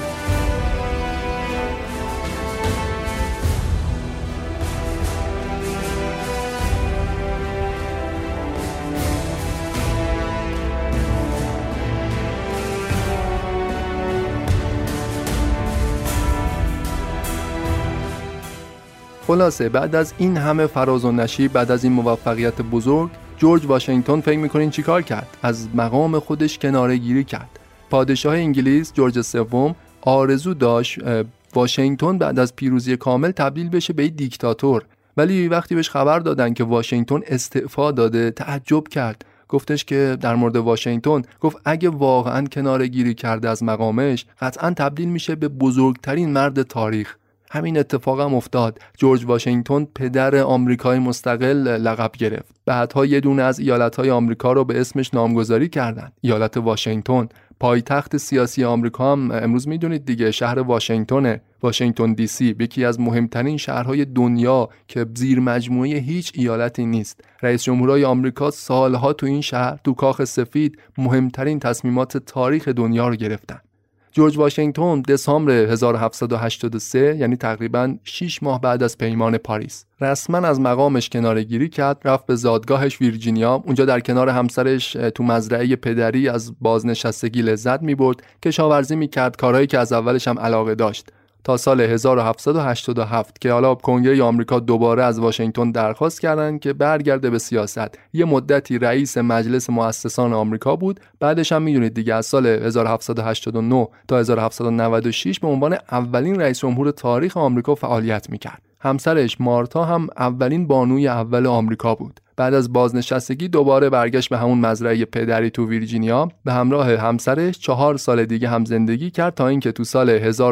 خلاصه بعد از این همه فراز و نشیب، بعد از این موفقیت بزرگ، جورج واشنگتن فکر می‌کنین چیکار کرد؟ از مقام خودش کناره‌گیری کرد. پادشاه انگلیس جورج سوم آرزو داشت واشنگتن بعد از پیروزی کامل تبدیل بشه به دیکتاتور، ولی وقتی بهش خبر دادن که واشنگتن استعفا داده تعجب کرد. گفتش که در مورد واشنگتن، گفت اگه واقعاً کناره‌گیری کرده از مقامش، قطعاً تبدیل میشه به بزرگترین مرد تاریخ. همین اتفاق هم افتاد. جورج واشنگتن پدر آمریکای مستقل لقب گرفت. بعدها یه دونه از ایالت‌های آمریکا رو به اسمش نامگذاری کردن. ایالت واشنگتن، پایتخت سیاسی آمریکا هم امروز میدونید دیگه، شهر واشنگتنه. واشنگتن دی سی یکی از مهمترین شهرهای دنیا که زیر مجموعه هیچ ایالتی نیست. رئیس جمهورای آمریکا سالها تو این شهر، تو کاخ سفید، مهمترین تصمیمات تاریخ دنیا رو گرفتن. جورج واشنگتن دسامبر 1783 یعنی تقریباً 6 ماه بعد از پیمان پاریس رسما از مقامش کناره‌گیری کرد، رفت به زادگاهش ویرجینیا. اونجا در کنار همسرش تو مزرعه پدری از بازنشستگی لذت می‌برد، کشاورزی می‌کرد، کارهایی که از اولش هم علاقه داشت، تا سال 1787 که حالا کنگره آمریکا دوباره از واشنگتن درخواست کردن که برگرده به سیاست. یه مدتی رئیس مجلس مؤسسان آمریکا بود، بعدش هم میدونید دیگه از سال 1789 تا 1796 به عنوان اولین رئیس جمهور تاریخ آمریکا فعالیت میکرد. همسرش مارتا هم اولین بانوی اول آمریکا بود. بعد از بازنشستگی دوباره برگشت به همون مزرعه پدری تو ویرجینیا. به همراه همسرش 4 سال دیگه هم زندگی کرد تا اینکه تو سال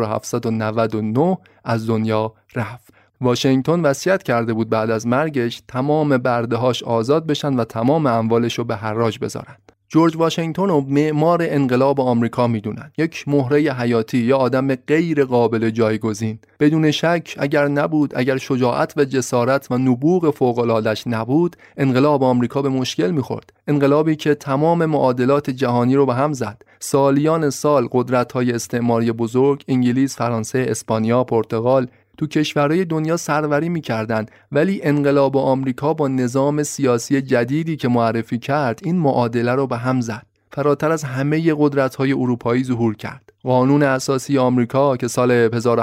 1799 از دنیا رفت. واشنگتن وصیت کرده بود بعد از مرگش تمام برده‌هاش آزاد بشن و تمام اموالش رو به حراج بذارن. جورج واشنگتن رو معمار انقلاب آمریکا میدونن، یک مهره حیاتی یا آدم غیر قابل جایگزین. بدون شک اگر شجاعت و جسارت و نبوغ فوق‌العاده‌اش نبود، انقلاب آمریکا به مشکل میخورد. انقلابی که تمام معادلات جهانی رو به هم زد. سالیان سال قدرت‌های استعماری بزرگ، انگلیس، فرانسه، اسپانیا، پرتغال تو کشورهای دنیا سروری می‌کردند، ولی انقلاب آمریکا با نظام سیاسی جدیدی که معرفی کرد این معادله رو به هم زد. فراتر از همه قدرت‌های اروپایی ظهور کرد. قانون اساسی آمریکا که سال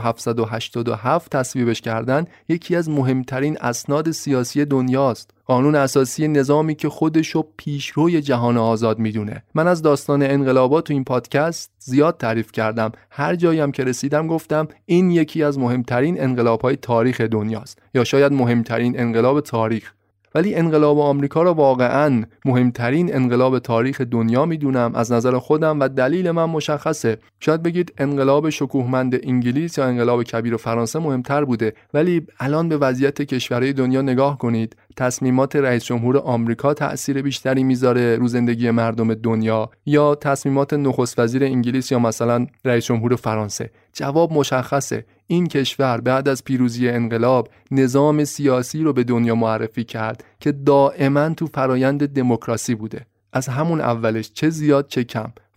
1787 تصویبش کردند، یکی از مهمترین اسناد سیاسی دنیاست. قانون اساسی نظامی که خودشو پیشروی جهان آزاد میدونه. من از داستان انقلابات تو این پادکست زیاد تعریف کردم. هر جایی هم که رسیدم گفتم این یکی از مهمترین انقلاب‌های تاریخ دنیاست، یا شاید مهمترین انقلاب تاریخ. ولی انقلاب آمریکا رو واقعاً مهمترین انقلاب تاریخ دنیا میدونم از نظر خودم و دلیل من مشخصه. شاید بگید انقلاب شکوهمند انگلیس یا انقلاب کبیر فرانسه مهمتر بوده، ولی الان به وضعیت کشورهای دنیا نگاه کنید. تصمیمات رئیس جمهور آمریکا تأثیر بیشتری میذاره رو زندگی مردم دنیا یا تصمیمات نخست وزیر انگلیس یا مثلا رئیس جمهور فرانسه؟ جواب مشخصه. این کشور بعد از پیروزی انقلاب نظام سیاسی رو به دنیا معرفی کرد که دائما تو فرایند دموکراسی بوده. از همون اولش چه زیاد چه کم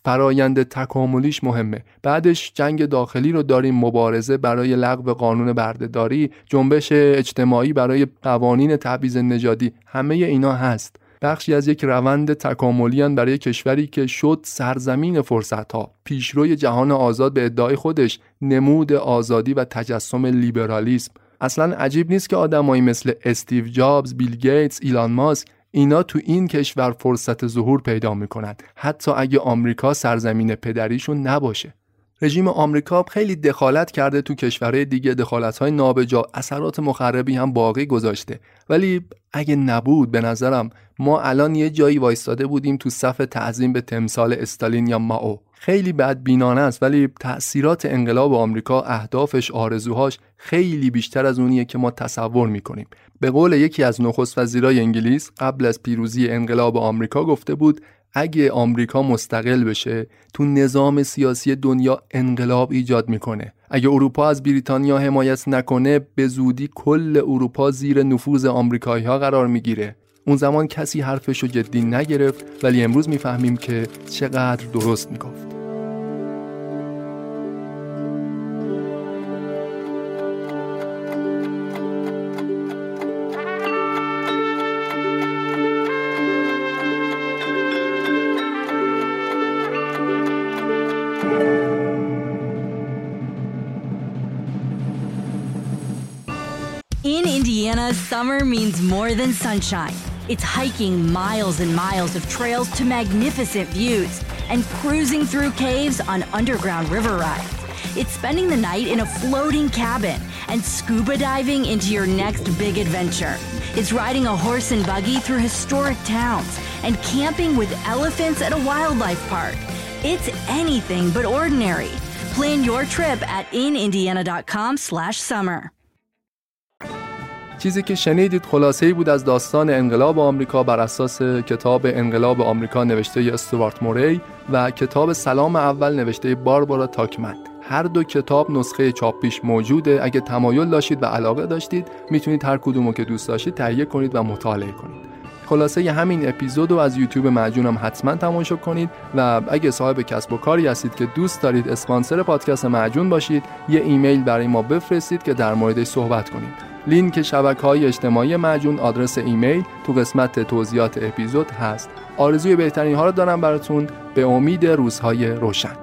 فرایند تکاملیش مهمه. بعدش جنگ داخلی رو داریم، مبارزه برای لغو قانون بردهداری، جنبش اجتماعی برای قوانین تبعیض نژادی، همه اینا هست. بخشی از یک روند تکاملی برای کشوری که شد سرزمین فرصت‌ها، پیشروی جهان آزاد به ادعای خودش، نمود آزادی و تجسم لیبرالیسم. اصلا عجیب نیست که آدمایی مثل استیو جابز، بیل گیتس، ایلان ماسک اینا تو این کشور فرصت ظهور پیدا میکنن، حتی اگه آمریکا سرزمین پدریشون نباشه. رژیم آمریکا خیلی دخالت کرده تو کشورهای دیگه، دخالت‌های نابجا، اثرات مخربی هم باقی گذاشته. ولی اگه نبود به نظرم ما الان یه جایی وایستاده بودیم تو صف تعظیم به تمثال استالین یا مائو. خیلی بدبینانه است، ولی تأثیرات انقلاب آمریکا، اهدافش، آرزوهاش خیلی بیشتر از اونیه که ما تصور میکنیم. به قول یکی از نخست وزیرای انگلیس قبل از پیروزی انقلاب آمریکا گفته بود اگه آمریکا مستقل بشه تو نظام سیاسی دنیا انقلاب ایجاد میکنه. اگه اروپا از بریتانیا حمایت نکنه به زودی کل اروپا زیر نفوذ آمریکایی‌ها قرار میگیره. اون زمان کسی حرفشو جدی نگرفت، ولی امروز میفهمیم که چقدر درست میگفت. In Indiana, summer means more than sunshine. It's hiking miles and miles of trails to magnificent views and cruising through caves on underground river rides. It's spending the night in a floating cabin and scuba diving into your next big adventure. It's riding a horse and buggy through historic towns and camping with elephants at a wildlife park. It's anything but ordinary. Plan your trip at inindiana.com/summer. چیزی که شنیدید خلاصه‌ای بود از داستان انقلاب آمریکا بر اساس کتاب انقلاب آمریکا نوشته استوارت موری و کتاب سلام اول نوشته باربارا تاکمن. هر دو کتاب نسخه چاپیش موجوده. اگه تمایل داشتید و علاقه داشتید میتونید هر کدومو که دوست داشتید تهیه کنید و مطالعه کنید. خلاصه همین اپیزودو از یوتیوب معجون هم حتما تماشا کنید و اگه صاحب کسب و کاری هستید که دوست دارید اسپانسر پادکست معجون باشید یه ایمیل برای ما بفرستید که در موردش صحبت کنیم. لینک شبکه‌های اجتماعی معجون، آدرس ایمیل تو قسمت توضیحات اپیزود هست. آرزوی بهترین ها رو دارم براتون، به امید روزهای روشن.